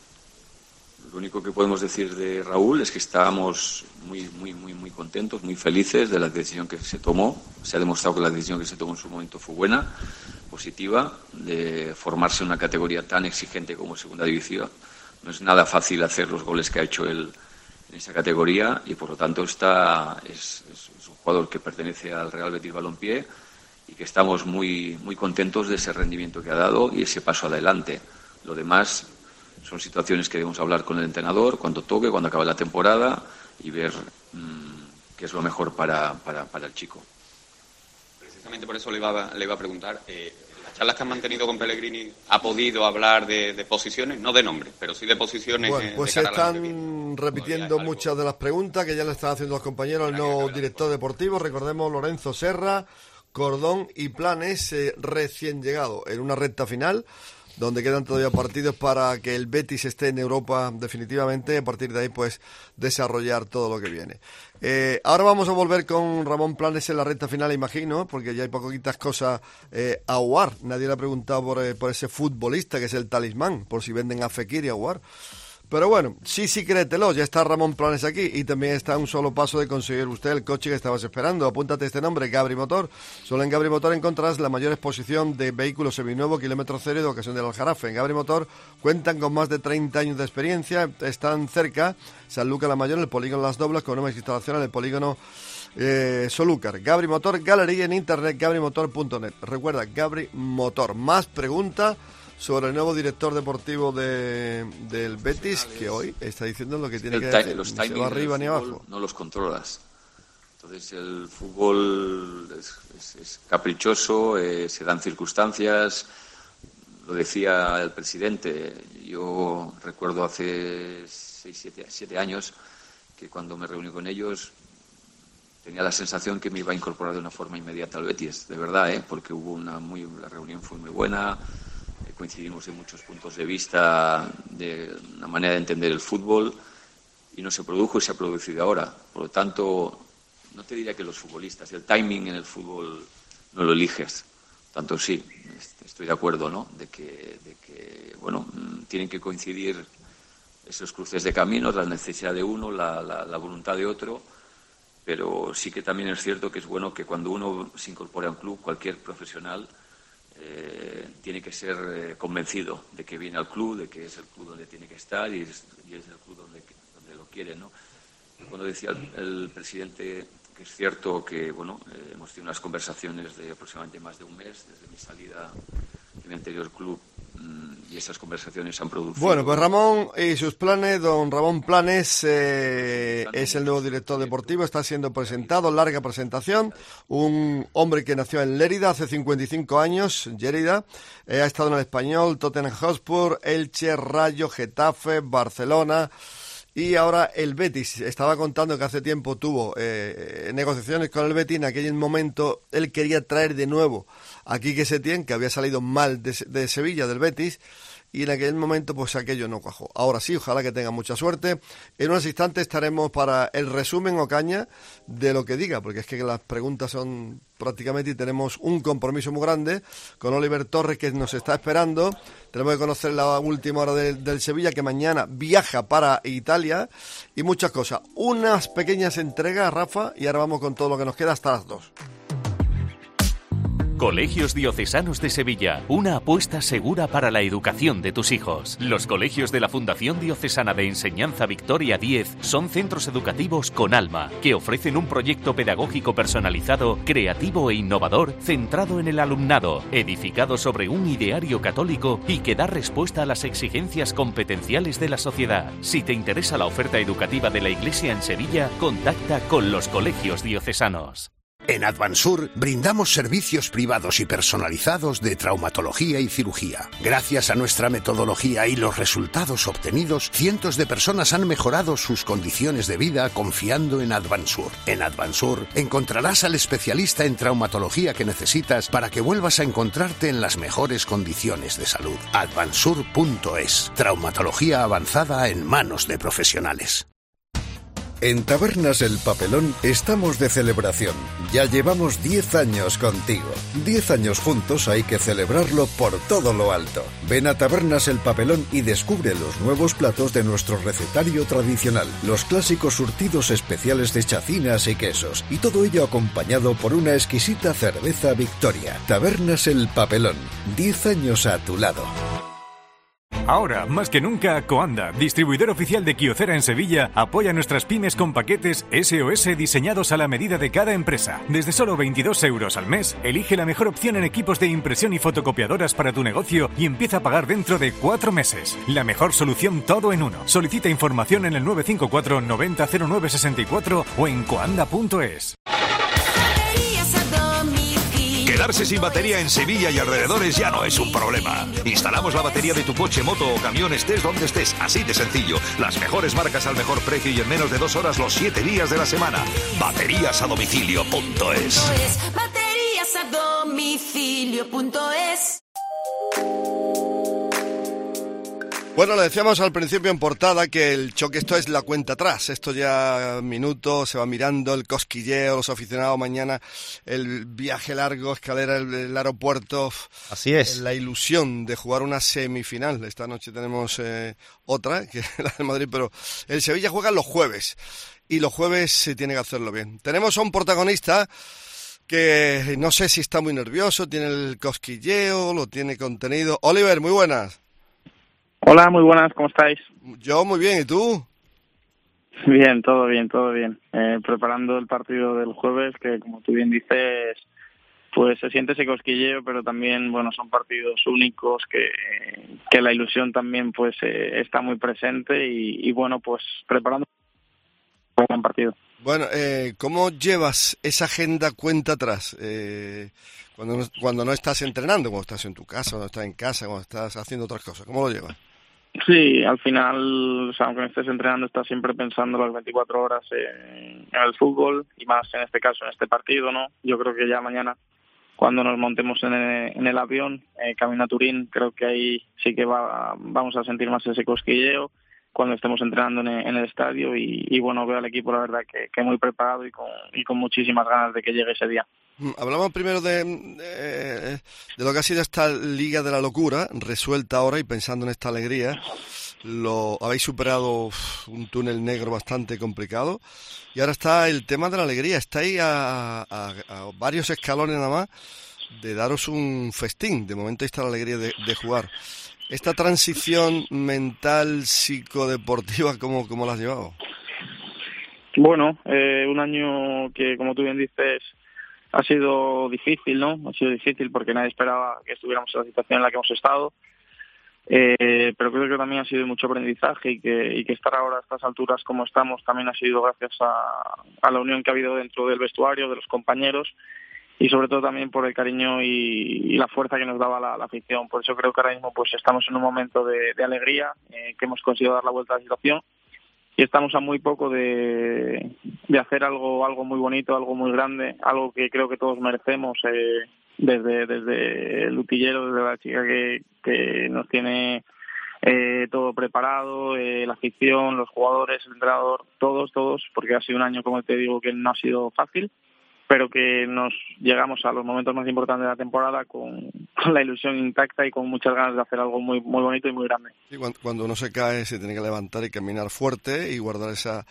lo único que podemos decir de Raúl es que estábamos muy, muy, muy, muy contentos, muy felices de la decisión que se tomó. Se ha demostrado que la decisión que se tomó en su momento fue buena, positiva, de formarse en una categoría tan exigente como Segunda División. No es nada fácil hacer los goles que ha hecho él en esa categoría, y por lo tanto está, es, es un jugador que pertenece al Real Betis Balompié, y que estamos muy, muy contentos de ese rendimiento que ha dado y ese paso adelante. Lo demás son situaciones que debemos hablar con el entrenador cuando toque, cuando acabe la temporada, y ver mmm, qué es lo mejor para, para, para el chico. Precisamente por eso le iba, le iba a preguntar, eh, las charlas que han mantenido con Pellegrini, ¿ha podido hablar de, de posiciones? No de nombres, pero sí de posiciones. Bueno, pues se están repitiendo muchas de las preguntas que ya le están haciendo los compañeros al nuevo director deportivo. Recordemos, Lorenzo Serra, Cordón y Planes, eh, recién llegado en una recta final, donde quedan todavía partidos para que el Betis esté en Europa definitivamente. A partir de ahí, pues, desarrollar todo lo que viene. Eh, ahora vamos a volver con Ramón Planes en la recta final, imagino, porque ya hay poquitas cosas eh, a Aouar. Nadie le ha preguntado por, eh, por ese futbolista que es el talismán, por si venden a Fekir y a Aouar. Pero bueno, sí, sí, créetelo, ya está Ramón Planes aquí, y también está a un solo paso de conseguir usted el coche que estabas esperando. Apúntate este nombre, Gabri Motor. Solo en Gabri Motor encontrarás la mayor exposición de vehículos seminuevos, kilómetro cero y de ocasión del Aljarafe. En Gabri Motor cuentan con más de treinta años de experiencia, están cerca, Sanlúcar la Mayor, en el polígono Las Doblas, con nuevas instalaciones en el polígono eh, Solúcar. Gabri Motor, galería en internet, gabri motor punto net. Recuerda, Gabri Motor. Más preguntas sobre el nuevo director deportivo de, del Betis, que hoy está diciendo lo que tiene el que time, decir. Los ni se va arriba ni abajo. No los controlas. Entonces el fútbol es, es, es caprichoso, eh, se dan circunstancias. Lo decía el presidente. Yo recuerdo hace seis, siete, siete años que cuando me reuní con ellos tenía la sensación que me iba a incorporar de una forma inmediata al Betis, de verdad, ¿eh? Porque hubo una muy, la reunión fue muy buena. coincidimos en muchos puntos de vista de la manera de entender el fútbol y no se produjo y se ha producido ahora. Por lo tanto, no te diría que los futbolistas, el timing en el fútbol no lo eliges. Tanto sí, estoy de acuerdo, ¿no? De que, de que bueno, tienen que coincidir esos cruces de caminos, la necesidad de uno, la, la, la voluntad de otro, pero sí que también es cierto que es bueno que cuando uno se incorpore a un club, cualquier profesional, eh, tiene que ser eh, convencido de que viene al club, de que es el club donde tiene que estar y es, y es el club donde, donde lo quiere, ¿no? Cuando decía el, el presidente que es cierto que, bueno, eh, hemos tenido unas conversaciones de aproximadamente más de un mes desde mi salida de mi anterior club, y esas conversaciones han producido... Bueno, pues Ramón y sus planes, don Ramón Planes eh, es el nuevo director deportivo, está siendo presentado, larga presentación, un hombre que nació en Lérida hace cincuenta y cinco años, Lérida, eh, ha estado en el Español, Tottenham Hotspur, Elche, Rayo, Getafe, Barcelona... Y ahora el Betis, estaba contando que hace tiempo tuvo eh, negociaciones con el Betis, en aquel momento él quería traer de nuevo a Quique Setién, que había salido mal de, de Sevilla, del Betis, y en aquel momento pues aquello no cuajó. Ahora sí, ojalá que tenga mucha suerte. En unos instantes estaremos para el resumen, Ocaña, de lo que diga, porque es que las preguntas son prácticamente y tenemos un compromiso muy grande con Oliver Torres que nos está esperando. Tenemos que conocer la última hora de, del Sevilla, que mañana viaja para Italia, y muchas cosas. Unas pequeñas entregas, Rafa, y ahora vamos con todo lo que nos queda hasta las dos. Colegios Diocesanos de Sevilla, una apuesta segura para la educación de tus hijos. Los colegios de la Fundación Diocesana de Enseñanza Victoria diez son centros educativos con alma, que ofrecen un proyecto pedagógico personalizado, creativo e innovador, centrado en el alumnado, edificado sobre un ideario católico y que da respuesta a las exigencias competenciales de la sociedad. Si te interesa la oferta educativa de la Iglesia en Sevilla, contacta con los colegios diocesanos. En Advansur brindamos servicios privados y personalizados de traumatología y cirugía. Gracias a nuestra metodología y los resultados obtenidos, cientos de personas han mejorado sus condiciones de vida confiando en Advansur. En Advansur encontrarás al especialista en traumatología que necesitas para que vuelvas a encontrarte en las mejores condiciones de salud. Advansur punto es. Traumatología avanzada en manos de profesionales. En Tabernas El Papelón estamos de celebración. Ya llevamos diez años contigo. diez años juntos, hay que celebrarlo por todo lo alto. Ven a Tabernas El Papelón y descubre los nuevos platos de nuestro recetario tradicional, los clásicos surtidos especiales de chacinas y quesos, y todo ello acompañado por una exquisita cerveza Victoria. Tabernas El Papelón, diez años a tu lado. Ahora, más que nunca, Coanda, distribuidor oficial de Kyocera en Sevilla, apoya nuestras pymes con paquetes S O S diseñados a la medida de cada empresa. Desde solo veintidós euros al mes, elige la mejor opción en equipos de impresión y fotocopiadoras para tu negocio y empieza a pagar dentro de cuatro meses. La mejor solución todo en uno. Solicita información en el nueve cinco cuatro noventa cero nueve sesenta y cuatro o en coanda punto es. Quedarse sin batería en Sevilla y alrededores ya no es un problema. Instalamos la batería de tu coche, moto o camión, estés donde estés, así de sencillo. Las mejores marcas al mejor precio y en menos de dos horas los siete días de la semana. Baterías a domicilio punto es. Baterías a domicilio punto es. Bueno, le decíamos al principio en portada que el choque, esto es la cuenta atrás, esto ya minutos, se va mirando el cosquilleo, los aficionados mañana, el viaje largo, escalera, el, el aeropuerto. Así es. La ilusión de jugar una semifinal. Esta noche tenemos eh, otra, que es la de Madrid, pero el Sevilla juega los jueves y los jueves se tiene que hacerlo bien. Tenemos a un protagonista que no sé si está muy nervioso, tiene el cosquilleo, lo tiene contenido. Oliver, muy buenas. Hola, muy buenas, ¿cómo estáis? Yo muy bien, ¿y tú? Bien, todo bien, todo bien. Eh, preparando el partido del jueves, que como tú bien dices, pues se siente ese cosquilleo, pero también, bueno, son partidos únicos, que, que la ilusión también pues eh, está muy presente y, y bueno, pues preparando un buen partido. Bueno, eh, ¿cómo llevas esa agenda cuenta atrás? Eh, cuando, no, cuando no estás entrenando, cuando estás en tu casa, cuando estás en casa, cuando estás haciendo otras cosas, ¿cómo lo llevas? Sí, al final, o sea, aunque estés entrenando, estás siempre pensando las veinticuatro horas en, en el fútbol y más en este caso, en este partido, ¿no? Yo creo que ya mañana, cuando nos montemos en el, en el avión, eh, camino a Turín, creo que ahí sí que va, vamos a sentir más ese cosquilleo cuando estemos entrenando en el, en el estadio y, y bueno, veo al equipo la verdad que, que muy preparado y con, y con muchísimas ganas de que llegue ese día. Hablamos primero de, de, de lo que ha sido esta Liga de la Locura, resuelta ahora y pensando en esta alegría. Lo habéis superado uf, un túnel negro bastante complicado y ahora está el tema de la alegría. Estáis a, a, a varios escalones nada más de daros un festín. De momento está la alegría de, de jugar. Esta transición mental, psicodeportiva, ¿cómo, cómo la has llevado? Bueno, eh, un año que, como tú bien dices, ha sido difícil, ¿no? Ha sido difícil porque nadie esperaba que estuviéramos en la situación en la que hemos estado. Eh, pero creo que también ha sido mucho aprendizaje y que, y que estar ahora a estas alturas como estamos también ha sido gracias a, a la unión que ha habido dentro del vestuario, de los compañeros y sobre todo también por el cariño y, y la fuerza que nos daba la, la afición. Por eso creo que ahora mismo pues estamos en un momento de, de alegría, eh, que hemos conseguido dar la vuelta a la situación y estamos a muy poco de, de hacer algo algo muy bonito, algo muy grande, algo que creo que todos merecemos, eh, desde desde el utillero, desde la chica que, que nos tiene eh, todo preparado, eh, la afición, los jugadores, el entrenador, todos, todos, porque ha sido un año, como te digo, que no ha sido fácil, pero que nos llegamos a los momentos más importantes de la temporada con, con la ilusión intacta y con muchas ganas de hacer algo muy muy bonito y muy grande. Sí, cuando, cuando uno se cae se tiene que levantar y caminar fuerte y guardar esa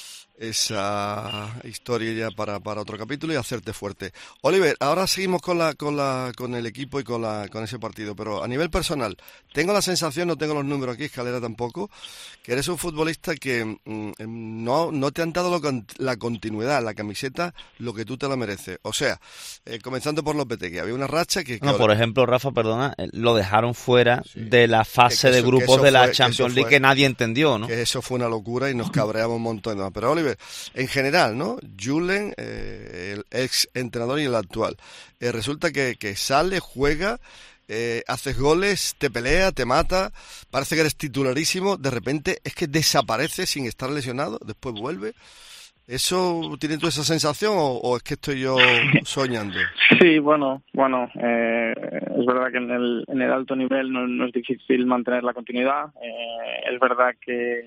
esa historia ya para, para otro capítulo y hacerte fuerte. Oliver, ahora seguimos con la con la con el equipo y con la con ese partido, pero a nivel personal, tengo la sensación, no tengo los números aquí, Escalera tampoco, que eres un futbolista que mm, no no te han dado lo, la continuidad, la camiseta, lo que tú te la mereces. O sea, eh, comenzando por Lopetegui, había una racha que... que no, por ejemplo, Rafa, perdona, lo dejaron fuera sí. de la fase que, que eso, de grupos de la fue, Champions League que nadie entendió, ¿no? Que eso fue una locura y nos cabreamos un montón. ¿No? Pero Oliver, en general, ¿no? Julen, eh, el ex entrenador y el actual, eh, resulta que, que sale, juega, eh, haces goles, te pelea, te mata, parece que eres titularísimo, de repente es que desaparece sin estar lesionado, después vuelve. ¿Eso tiene tú esa sensación o, o es que estoy yo soñando? Sí, bueno, bueno, eh, es verdad que en el, en el alto nivel no, no es difícil mantener la continuidad, eh, es verdad que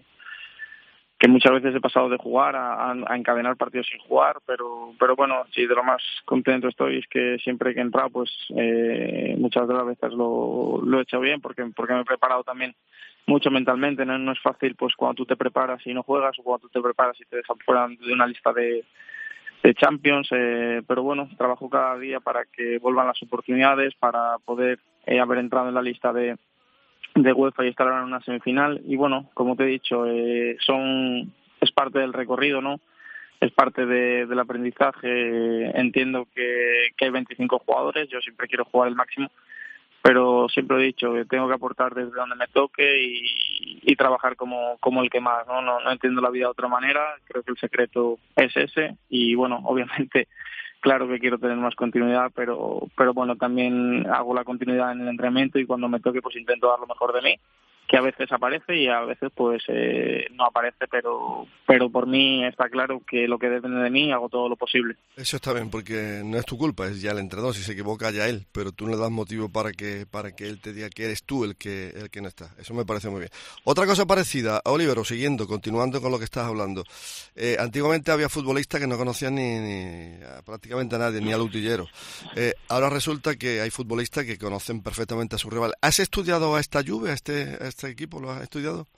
que muchas veces he pasado de jugar a, a encadenar partidos sin jugar, pero pero bueno, sí, de lo más contento estoy es que siempre que he entrado, pues eh, muchas de las veces lo, lo he hecho bien, porque porque me he preparado también mucho mentalmente, no, no es fácil pues cuando tú te preparas y no juegas, o cuando tú te preparas y te dejan fuera de una lista de, de Champions, eh, pero bueno, trabajo cada día para que vuelvan las oportunidades, para poder eh, haber entrado en la lista de de UEFA y estar ahora en una semifinal y bueno, como te he dicho, eh, son es parte del recorrido, ¿no? Es parte de, del aprendizaje. Entiendo que, que hay veinticinco jugadores, yo siempre quiero jugar el máximo, pero siempre he dicho que tengo que aportar desde donde me toque y, y trabajar como, como el que más, ¿no? ¿no? No entiendo la vida de otra manera, creo que el secreto es ese y bueno, obviamente claro que quiero tener más continuidad, pero pero bueno, también hago la continuidad en el entrenamiento y cuando me toque pues intento dar lo mejor de mí, que a veces aparece y a veces pues eh, no aparece, pero pero por mí está claro que lo que depende de mí hago todo lo posible. Eso está bien, porque no es tu culpa, es ya el entrenador, si se equivoca ya él, pero tú no le das motivo para que para que él te diga que eres tú el que el que no está. Eso me parece muy bien. Otra cosa parecida, Oliver, o siguiendo, continuando con lo que estás hablando. Eh, antiguamente había futbolistas que no conocían ni, ni a prácticamente a nadie, ni al utillero. Eh, ahora resulta que hay futbolistas que conocen perfectamente a su rival. ¿Has estudiado a esta Juve, a este, a este equipo? ¿Lo has estudiado?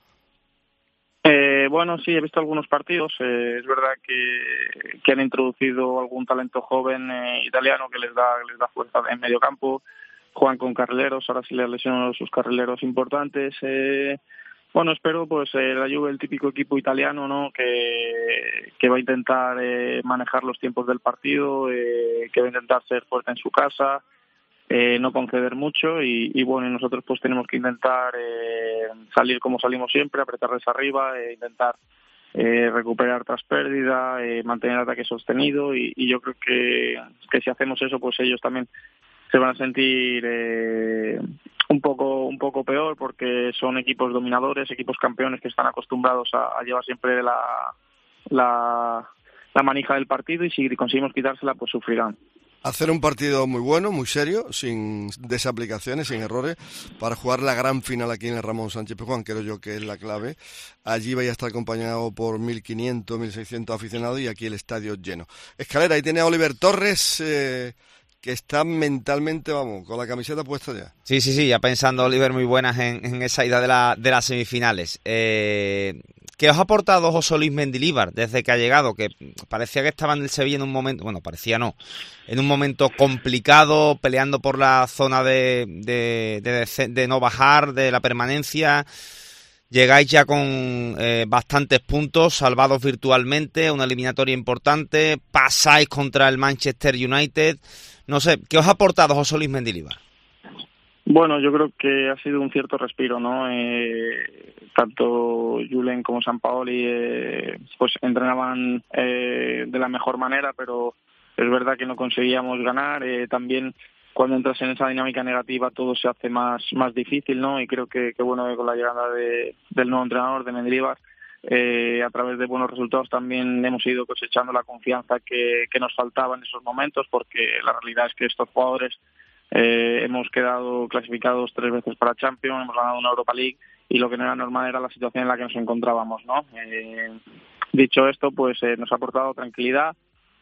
Eh, bueno, sí, he visto algunos partidos. Eh, es verdad que, que han introducido algún talento joven eh, italiano que les da les da fuerza en medio campo. Juegan con carrileros, ahora sí les lesionan sus carrileros importantes. Eh, bueno, espero pues eh, la Juve, el típico equipo italiano, ¿no? Que, que va a intentar eh, manejar los tiempos del partido, eh, que va a intentar ser fuerte en su casa. Eh, no conceder mucho y, y bueno, y nosotros pues tenemos que intentar eh, salir como salimos siempre, apretarles arriba, eh, intentar eh, recuperar tras pérdida, eh, mantener el ataque sostenido y, y yo creo que, que si hacemos eso pues ellos también se van a sentir eh, un poco un poco peor porque son equipos dominadores, equipos campeones que están acostumbrados a, a llevar siempre la, la, la manija del partido y si conseguimos quitársela pues sufrirán. Hacer un partido muy bueno, muy serio, sin desaplicaciones, sin errores, para jugar la gran final aquí en el Ramón Sánchez Pizjuán, creo yo que es la clave. Allí vais a estar acompañado por mil quinientos, mil seiscientos aficionados y aquí el estadio lleno. Escalera, ahí tiene a Oliver Torres, eh, que está mentalmente, vamos, con la camiseta puesta ya. Sí, sí, sí, ya pensando, Oliver, muy buenas en, en esa ida de, la, de las semifinales. Eh... ¿Qué os ha aportado José Luis Mendilibar desde que ha llegado? Que parecía que estaba en el Sevilla en un momento, bueno, parecía no, en un momento complicado, peleando por la zona de, de, de, de no bajar, de la permanencia. Llegáis ya con eh, bastantes puntos, salvados virtualmente, una eliminatoria importante, pasáis contra el Manchester United. No sé, ¿qué os ha aportado José Luis Mendilibar? Bueno, yo creo que ha sido un cierto respiro, ¿no? Eh, tanto Julen como Sampaoli eh, pues entrenaban eh, de la mejor manera, pero es verdad que no conseguíamos ganar. Eh, también cuando entras en esa dinámica negativa todo se hace más más difícil, ¿no? Y creo que, que bueno, que con la llegada de, del nuevo entrenador, de Mendilibar, eh, a través de buenos resultados también hemos ido cosechando la confianza que, que nos faltaba en esos momentos, porque la realidad es que estos jugadores Eh, hemos quedado clasificados tres veces para Champions, hemos ganado una Europa League y lo que no era normal era la situación en la que nos encontrábamos, ¿no? Eh, dicho esto, pues eh, nos ha aportado tranquilidad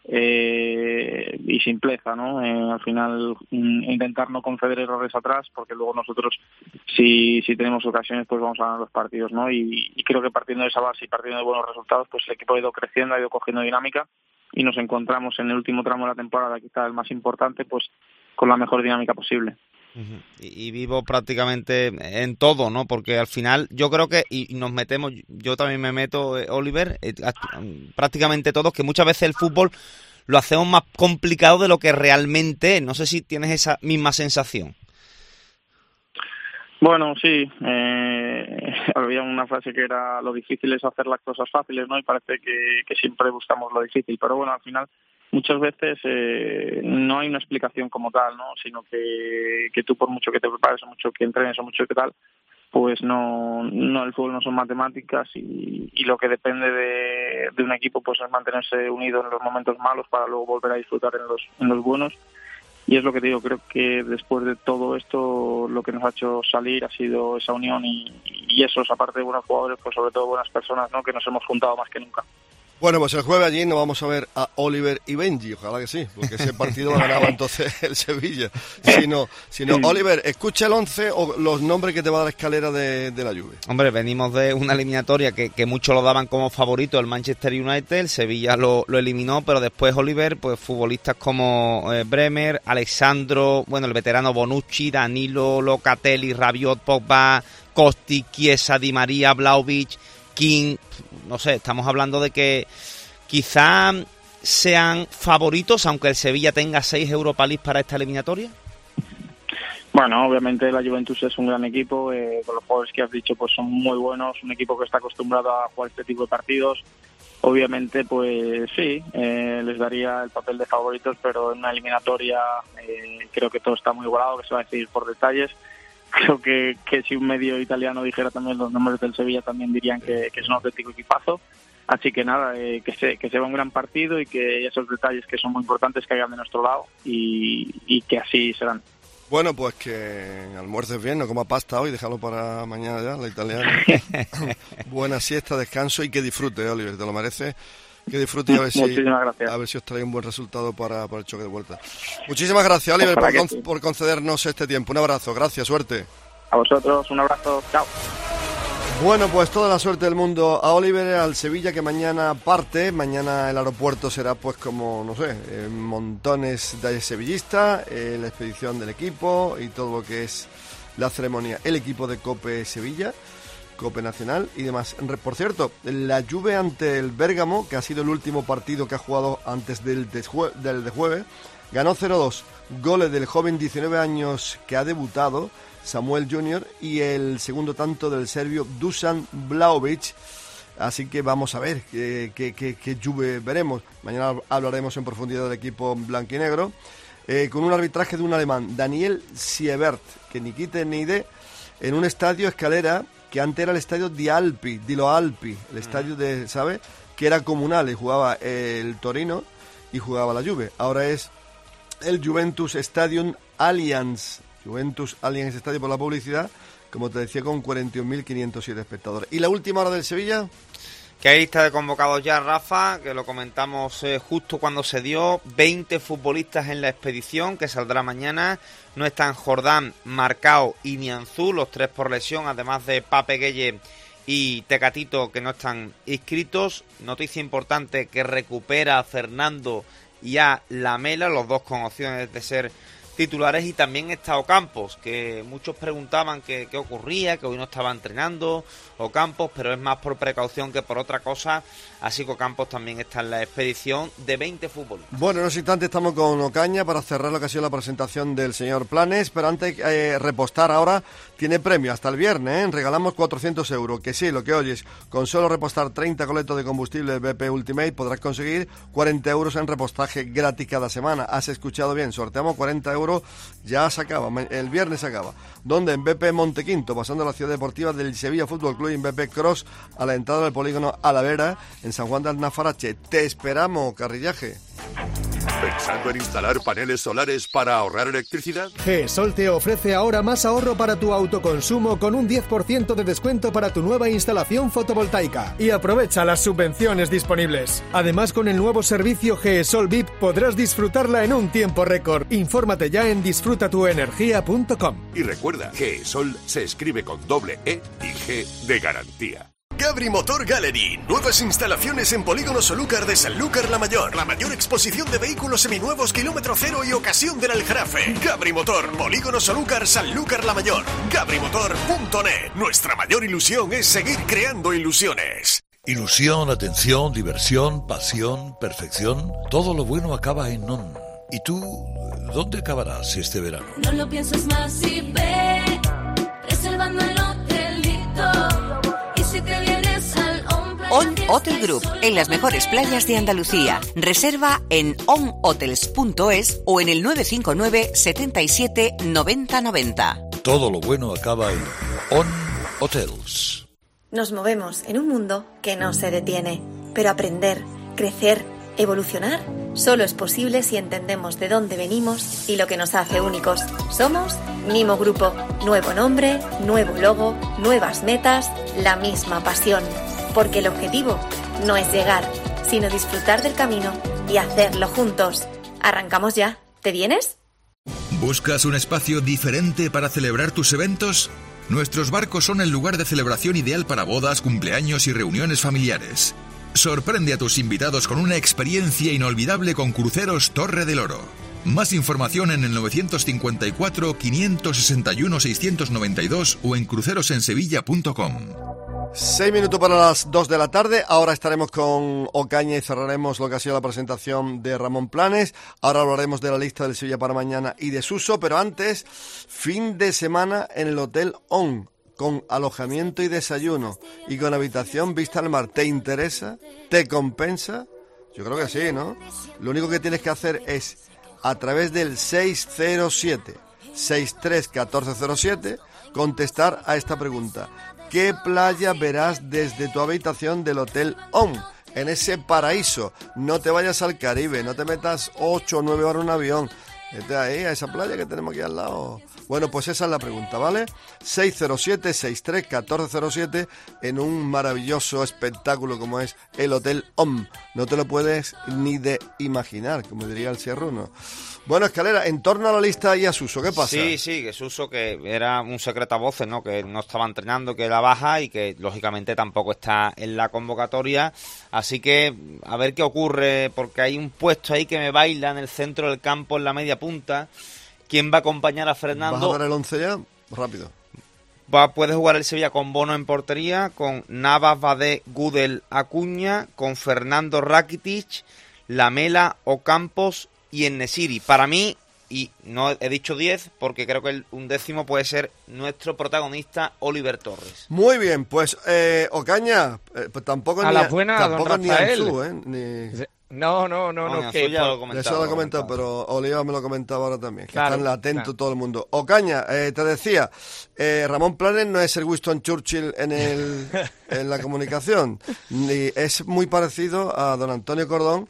eh, y simpleza, ¿no? Eh, al final mm, intentar no conceder errores atrás, porque luego nosotros si si tenemos ocasiones pues vamos a ganar los partidos, ¿no? Y, y creo que partiendo de esa base y partiendo de buenos resultados, pues el equipo ha ido creciendo, ha ido cogiendo dinámica y nos encontramos en el último tramo de la temporada, quizá el más importante, pues con la mejor dinámica posible. Uh-huh. Y, y vivo prácticamente en todo, ¿no? Porque al final yo creo que, y nos metemos, yo también me meto, eh, Oliver, eh, prácticamente todos, que muchas veces el fútbol lo hacemos más complicado de lo que realmente es. No sé si tienes esa misma sensación. Bueno, sí, eh, había una frase que era: lo difícil es hacer las cosas fáciles, ¿no? Y parece que, que siempre buscamos lo difícil, pero bueno, al final muchas veces eh, no hay una explicación como tal, ¿no? Sino que, que tú, por mucho que te prepares, o mucho que entrenes, o mucho que tal, pues no, no el fútbol no son matemáticas y, y lo que depende de, de un equipo pues es mantenerse unido en los momentos malos para luego volver a disfrutar en los, en los buenos. Y es lo que te digo, creo que después de todo esto lo que nos ha hecho salir ha sido esa unión y, y esos, aparte de buenos jugadores, pues sobre todo buenas personas, ¿no? Que nos hemos juntado más que nunca. Bueno, pues el jueves allí nos vamos a ver a Oliver y Benji, ojalá que sí, porque ese partido lo ganaba entonces el Sevilla. Si no, si no, Oliver, escucha el once o los nombres que te va a dar Escalera de, de la Juve. Hombre, venimos de una eliminatoria que, que muchos lo daban como favorito, el Manchester United, el Sevilla lo, lo eliminó, pero después Oliver, pues futbolistas como eh, Bremer, Alessandro, bueno, el veterano Bonucci, Danilo, Locatelli, Rabiot, Pogba, Kostic, Chiesa, Di María, Vlahovic, King. No sé, estamos hablando de que quizá sean favoritos, aunque el Sevilla tenga seis Europa League para esta eliminatoria. Bueno, obviamente la Juventus es un gran equipo, eh, con los jugadores que has dicho pues son muy buenos, un equipo que está acostumbrado a jugar este tipo de partidos. Obviamente, pues sí, eh, les daría el papel de favoritos, pero en una eliminatoria eh, creo que todo está muy igualado, que se va a decidir por detalles. Creo que, que si un medio italiano dijera también los nombres del Sevilla, también dirían que, que es un auténtico equipazo. Así que nada, eh, que se que se va un gran partido y que esos detalles que son muy importantes caigan de nuestro lado y, y que así serán. Bueno, pues que almuerces bien, no coma pasta hoy, déjalo para mañana ya, la italiana. Buena siesta, descanso y que disfrute, Oliver, te lo mereces. Que disfrute y a ver si, a ver si os trae un buen resultado para, para el choque de vuelta. Muchísimas gracias, Oliver, por, con, sí. por concedernos este tiempo. Un abrazo, gracias, suerte. A vosotros, un abrazo, chao. Bueno, pues toda la suerte del mundo a Oliver, al Sevilla, que mañana parte. Mañana el aeropuerto será, pues como, no sé, eh, montones de sevillistas, eh, la expedición del equipo y todo lo que es la ceremonia. El equipo de Cope Sevilla, Cope Nacional y demás. Por cierto, la Juve ante el Bérgamo, que ha sido el último partido que ha jugado antes del de, jue- del de jueves, ganó cero dos. Goles del joven diecinueve años que ha debutado, Samuel junior, y el segundo tanto del serbio Dusan Vlahovic. Así que vamos a ver qué, qué, qué, qué Juve veremos. Mañana hablaremos en profundidad del equipo blanquinegro, eh, con un arbitraje de un alemán, Daniel Siebert, que ni quite ni de, en un estadio Escalera que antes era el estadio di Alpi, di Lo Alpi, el estadio de, ¿sabes? Que era comunal y jugaba el Torino y jugaba la Juve. Ahora es el Juventus Stadium Allianz. Juventus Allianz Estadio por la publicidad, como te decía, con cuarenta y un mil quinientos siete espectadores. ¿Y la última hora del Sevilla? Que ahí está de convocados ya, Rafa, que lo comentamos eh, justo cuando se dio. veinte futbolistas en la expedición que saldrá mañana. No están Jordán, Marcao y Nianzú, los tres por lesión, además de Pape Gueye y Tecatito, que no están inscritos. Noticia importante, que recupera a Fernando y a Lamela, los dos con opciones de ser titulares, y también está Ocampos, que muchos preguntaban qué, qué ocurría, que hoy no estaba entrenando Ocampos, pero es más por precaución que por otra cosa, así que Ocampos también está en la expedición de veinte futbolistas. Bueno, en unos instantes estamos con Ocaña para cerrar lo que ha sido la presentación del señor Planes, pero antes eh, repostar ahora tiene premio hasta el viernes, ¿eh? Regalamos cuatrocientos euros, que sí, lo que oyes, con solo repostar treinta coletos de combustible B P Ultimate podrás conseguir cuarenta euros en repostaje gratis cada semana. Has escuchado bien, sorteamos cuarenta euros, ya se acaba, el viernes se acaba. Donde en B P Montequinto, pasando a la ciudad deportiva del Sevilla Fútbol Club, en B P Cross, a la entrada del polígono Alavera, en San Juan de Alnafarache. Te esperamos, Carrillaje. ¿Pensando en instalar paneles solares para ahorrar electricidad? GESOL te ofrece ahora más ahorro para tu autoconsumo con un diez por ciento de descuento para tu nueva instalación fotovoltaica. Y aprovecha las subvenciones disponibles. Además, con el nuevo servicio GESOL V I P podrás disfrutarla en un tiempo récord. Infórmate ya en disfruta tu energía punto com. Y recuerda, GESOL se escribe con doble E y G de garantía. Gabri Motor Gallery. Nuevas instalaciones en Polígono Solúcar de Sanlúcar la Mayor. La mayor exposición de vehículos seminuevos, kilómetro cero y ocasión del Aljarafe. Gabri Motor, Polígono Solúcar, Sanlúcar la Mayor. Gabri Motor punto net. Nuestra mayor ilusión es seguir creando ilusiones. Ilusión, atención, diversión, pasión, perfección. Todo lo bueno acaba en non. ¿Y tú, dónde acabarás este verano? No lo pienses más y ve, reservando el hotelito. On Hotel Group, en las mejores playas de Andalucía. Reserva en on hotels punto es o en el nueve cinco nueve, setenta y siete, noventa noventa. Todo lo bueno acaba en On Hotels. Nos movemos en un mundo que no se detiene, pero aprender, crecer, evolucionar, solo es posible si entendemos de dónde venimos y lo que nos hace únicos. Somos Mimo Grupo. Nuevo nombre, nuevo logo, nuevas metas, la misma pasión. Porque el objetivo no es llegar, sino disfrutar del camino y hacerlo juntos. ¿Arrancamos ya? ¿Te vienes? ¿Buscas un espacio diferente para celebrar tus eventos? Nuestros barcos son el lugar de celebración ideal para bodas, cumpleaños y reuniones familiares. Sorprende a tus invitados con una experiencia inolvidable con Cruceros Torre del Oro. Más información en el nueve cinco cuatro, cinco seis uno, seis nueve dos o en cruceros en sevilla punto com. Seis minutos para las dos de la tarde. Ahora estaremos con Ocaña y cerraremos lo que ha sido la presentación de Ramón Planes. Ahora hablaremos de la lista del Sevilla para mañana y de Suso, pero antes, fin de semana en el Hotel On, con alojamiento y desayuno y con habitación vista al mar. ¿Te interesa? ¿Te compensa? Yo creo que sí, ¿no? Lo único que tienes que hacer es, a través del seis cero siete, seis tres uno cuatro cero siete, contestar a esta pregunta. ¿Qué playa verás desde tu habitación del Hotel On? En ese paraíso. No te vayas al Caribe, no te metas ocho o nueve horas en un avión. Vete ahí, a esa playa que tenemos aquí al lado. Bueno, pues esa es la pregunta, ¿vale? seis cero siete, seis tres uno cuatro cero siete en un maravilloso espectáculo como es el Hotel On. No te lo puedes ni de imaginar, como diría el sierruno. Bueno, Escalera, en torno a la lista y a Suso, ¿qué pasa? Sí, sí, que Suso, que era un secreto a voces, ¿no? Que no estaba entrenando, que era baja y que lógicamente tampoco está en la convocatoria. Así que a ver qué ocurre, porque hay un puesto ahí que me baila en el centro del campo, en la media punta. ¿Quién va a acompañar a Fernando? ¿Vas a dar el once ya? Rápido. Va, puede jugar el Sevilla con Bono en portería, con Navas, Badé, Gudel, Acuña, con Fernando Rakitic, Lamela, Ocampos y En-Nesyri. Para mí, y no he dicho diez, porque creo que el undécimo puede ser nuestro protagonista, Oliver Torres. Muy bien, pues eh, Ocaña, eh, pues tampoco a ni la buena, tampoco don ni Rafael. Ansu, ¿eh? Ni... No, no, no, no. no que ya por... lo he comentado, Eso lo he lo comentado, comentado. pero Oliva me lo comentaba ahora también, que Claro, están atentos claro. todo el mundo. Ocaña, eh, te decía, eh, Ramón Planes no es el Winston Churchill en, el, en la comunicación, ni es muy parecido a don Antonio Cordón,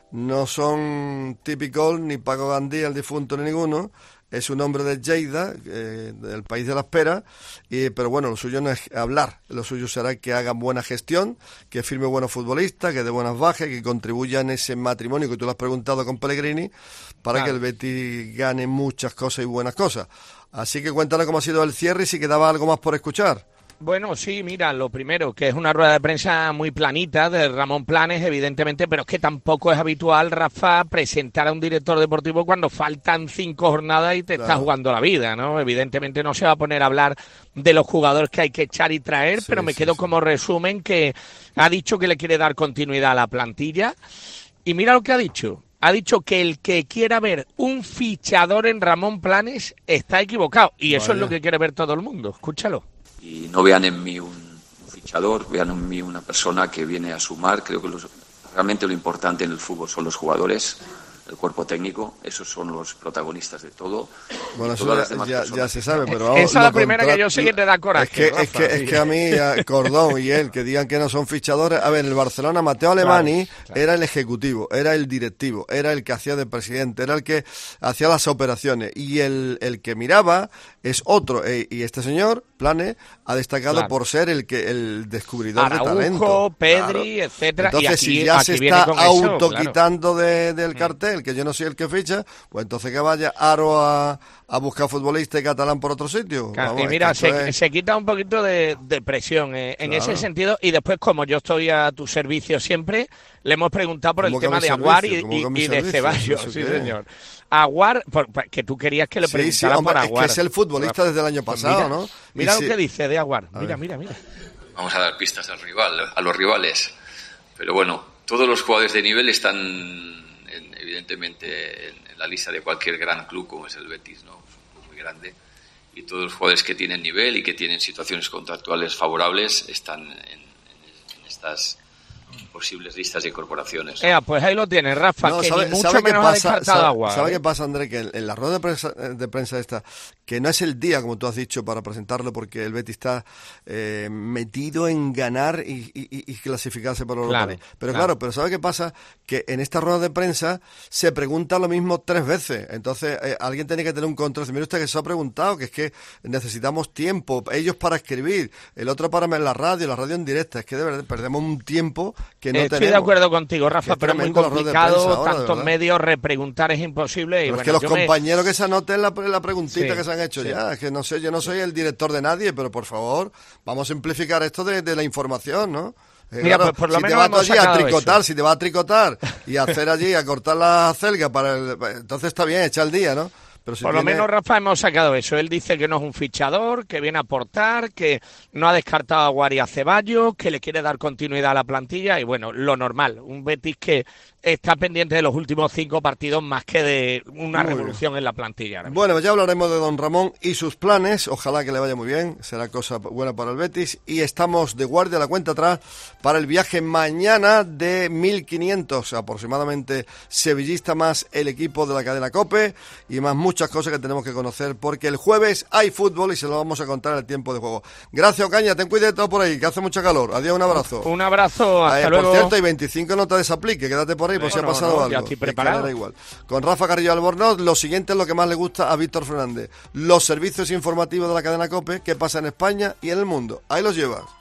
no son típicos ni Paco Gandía, el difunto, ni ninguno. Es un hombre de Lleida, eh, del país de las peras, y, pero bueno, lo suyo no es hablar, lo suyo será que hagan buena gestión, que firme buenos futbolistas, que dé buenas bajas, que contribuya en ese matrimonio que tú le has preguntado con Pellegrini, para claro. que el Betis gane muchas cosas y buenas cosas. Así que cuéntanos cómo ha sido el cierre y si quedaba algo más por escuchar. Bueno, sí, mira, lo primero, que es una rueda de prensa muy planita de Ramón Planes, evidentemente, pero es que tampoco es habitual, Rafa, presentar a un director deportivo cuando faltan cinco jornadas y te claro. estás jugando la vida, ¿no? Evidentemente no se va a poner a hablar de los jugadores que hay que echar y traer, sí, pero me sí, quedo sí. como resumen que ha dicho que le quiere dar continuidad a la plantilla. Y mira lo que ha dicho. Ha dicho que el que quiera ver un fichador en Ramón Planes está equivocado. Y eso Vaya. es lo que quiere ver todo el mundo. Escúchalo. Y no vean en mí un, un fichador, vean en mí una persona que viene a sumar. Creo que los, realmente lo importante en el fútbol son los jugadores, el cuerpo técnico, esos son los protagonistas de todo. Bueno, eso ya, ya, ya se sabe, pero vamos, esa es la primera contra... que yo sé que te da coraje. Es que, es que, es que a mí, a Cordón y él, que digan que no son fichadores. A ver, en el Barcelona, Mateo Alemany claro, claro. era el ejecutivo, era el directivo, era el que hacía de presidente, era el que hacía las operaciones. Y el, el que miraba es otro. Y este señor, Planes, ha destacado claro. por ser el que el descubridor Araujo, de talento. Pedri, claro. etcétera. Entonces, y aquí, si ya se está autoquitando claro. de, del cartel, que yo no soy el que ficha, pues entonces que vaya Aro a, a buscar futbolista y catalán por otro sitio. Claro, Vamos, y mira, se, es... se quita un poquito de, de presión eh, en claro. ese sentido, y después, como yo estoy a tu servicio siempre, le hemos preguntado por el tema de servicio? Aguar y, y, y de Ceballos, sí señor. Aguar, por, por, que tú querías que le preguntara sí, sí, hombre, por Aguar. Es que es el futbolista desde el año pasado, mira, ¿no? Mira y lo si... que dice de Aguar, mira, mira, mira. Vamos a dar pistas al rival, a los rivales, pero bueno, todos los jugadores de nivel están en, evidentemente en, en la lista de cualquier gran club como es el Betis, ¿no? Es un club muy grande y todos los jugadores que tienen nivel y que tienen situaciones contractuales favorables están en, en, en estas posibles listas de incorporaciones. Eh, pues ahí lo tienes, Rafa, no, que sabe, ni mucho sabe menos pasa, ha descartado sabe, Agua. ¿Sabe ¿eh? qué pasa, André? Que en, en la rueda de prensa, de prensa esta, que no es el día, como tú has dicho, para presentarlo, porque el Betis está eh, metido en ganar y, y, y clasificarse para los claro, Europa. Pero claro. claro, pero ¿sabe qué pasa? Que en esta rueda de prensa se pregunta lo mismo tres veces. Entonces, eh, alguien tiene que tener un control. Mire usted que se ha preguntado, que es que necesitamos tiempo, ellos para escribir, el otro para la radio, la radio en directa. Es que de verdad perdemos un tiempo que no Estoy tenemos. Estoy de acuerdo contigo, Rafa, pero es muy complicado, ahora, tantos medios, repreguntar es imposible. Y pero bueno, es que los compañeros me... que se anoten la, la preguntita sí, que se han hecho sí. ya, es que no sé, yo no soy el director de nadie, pero por favor, vamos a simplificar esto de, de la información, ¿no? Eh, Mira, claro, pues por lo si menos te vas allí a tricotar, eso. si te vas a tricotar y a hacer allí, a cortar la acelga, para el, entonces está bien, echa el día, ¿no? Pero si por tiene... lo menos, Rafa, hemos sacado eso. Él dice que no es un fichador, que viene a aportar, que no ha descartado a Aguar y a Ceballos, que le quiere dar continuidad a la plantilla y, bueno, lo normal. Un Betis que está pendiente de los últimos cinco partidos más que de una muy revolución bien en la plantilla. Bueno, pues ya hablaremos de don Ramón y sus planes. Ojalá que le vaya muy bien. Será cosa buena para el Betis. Y estamos de guardia a la cuenta atrás para el viaje mañana de mil quinientos aproximadamente sevillistas más el equipo de la cadena COPE y más muchas cosas que tenemos que conocer porque el jueves hay fútbol y se lo vamos a contar en el tiempo de juego. Gracias, Ocaña. Ten cuidado todo por ahí, que hace mucha calor. Adiós, un abrazo. Un abrazo, hasta eh, luego. Por cierto, y veinticinco no te desaplique. Quédate por ahí por no, si ha pasado no, no, algo. Ya estoy preparado. Da igual. Con Rafa Carrillo Albornoz, lo siguiente es lo que más le gusta a Víctor Fernández. Los servicios informativos de la cadena COPE, qué pasa en España y en el mundo. Ahí los llevas.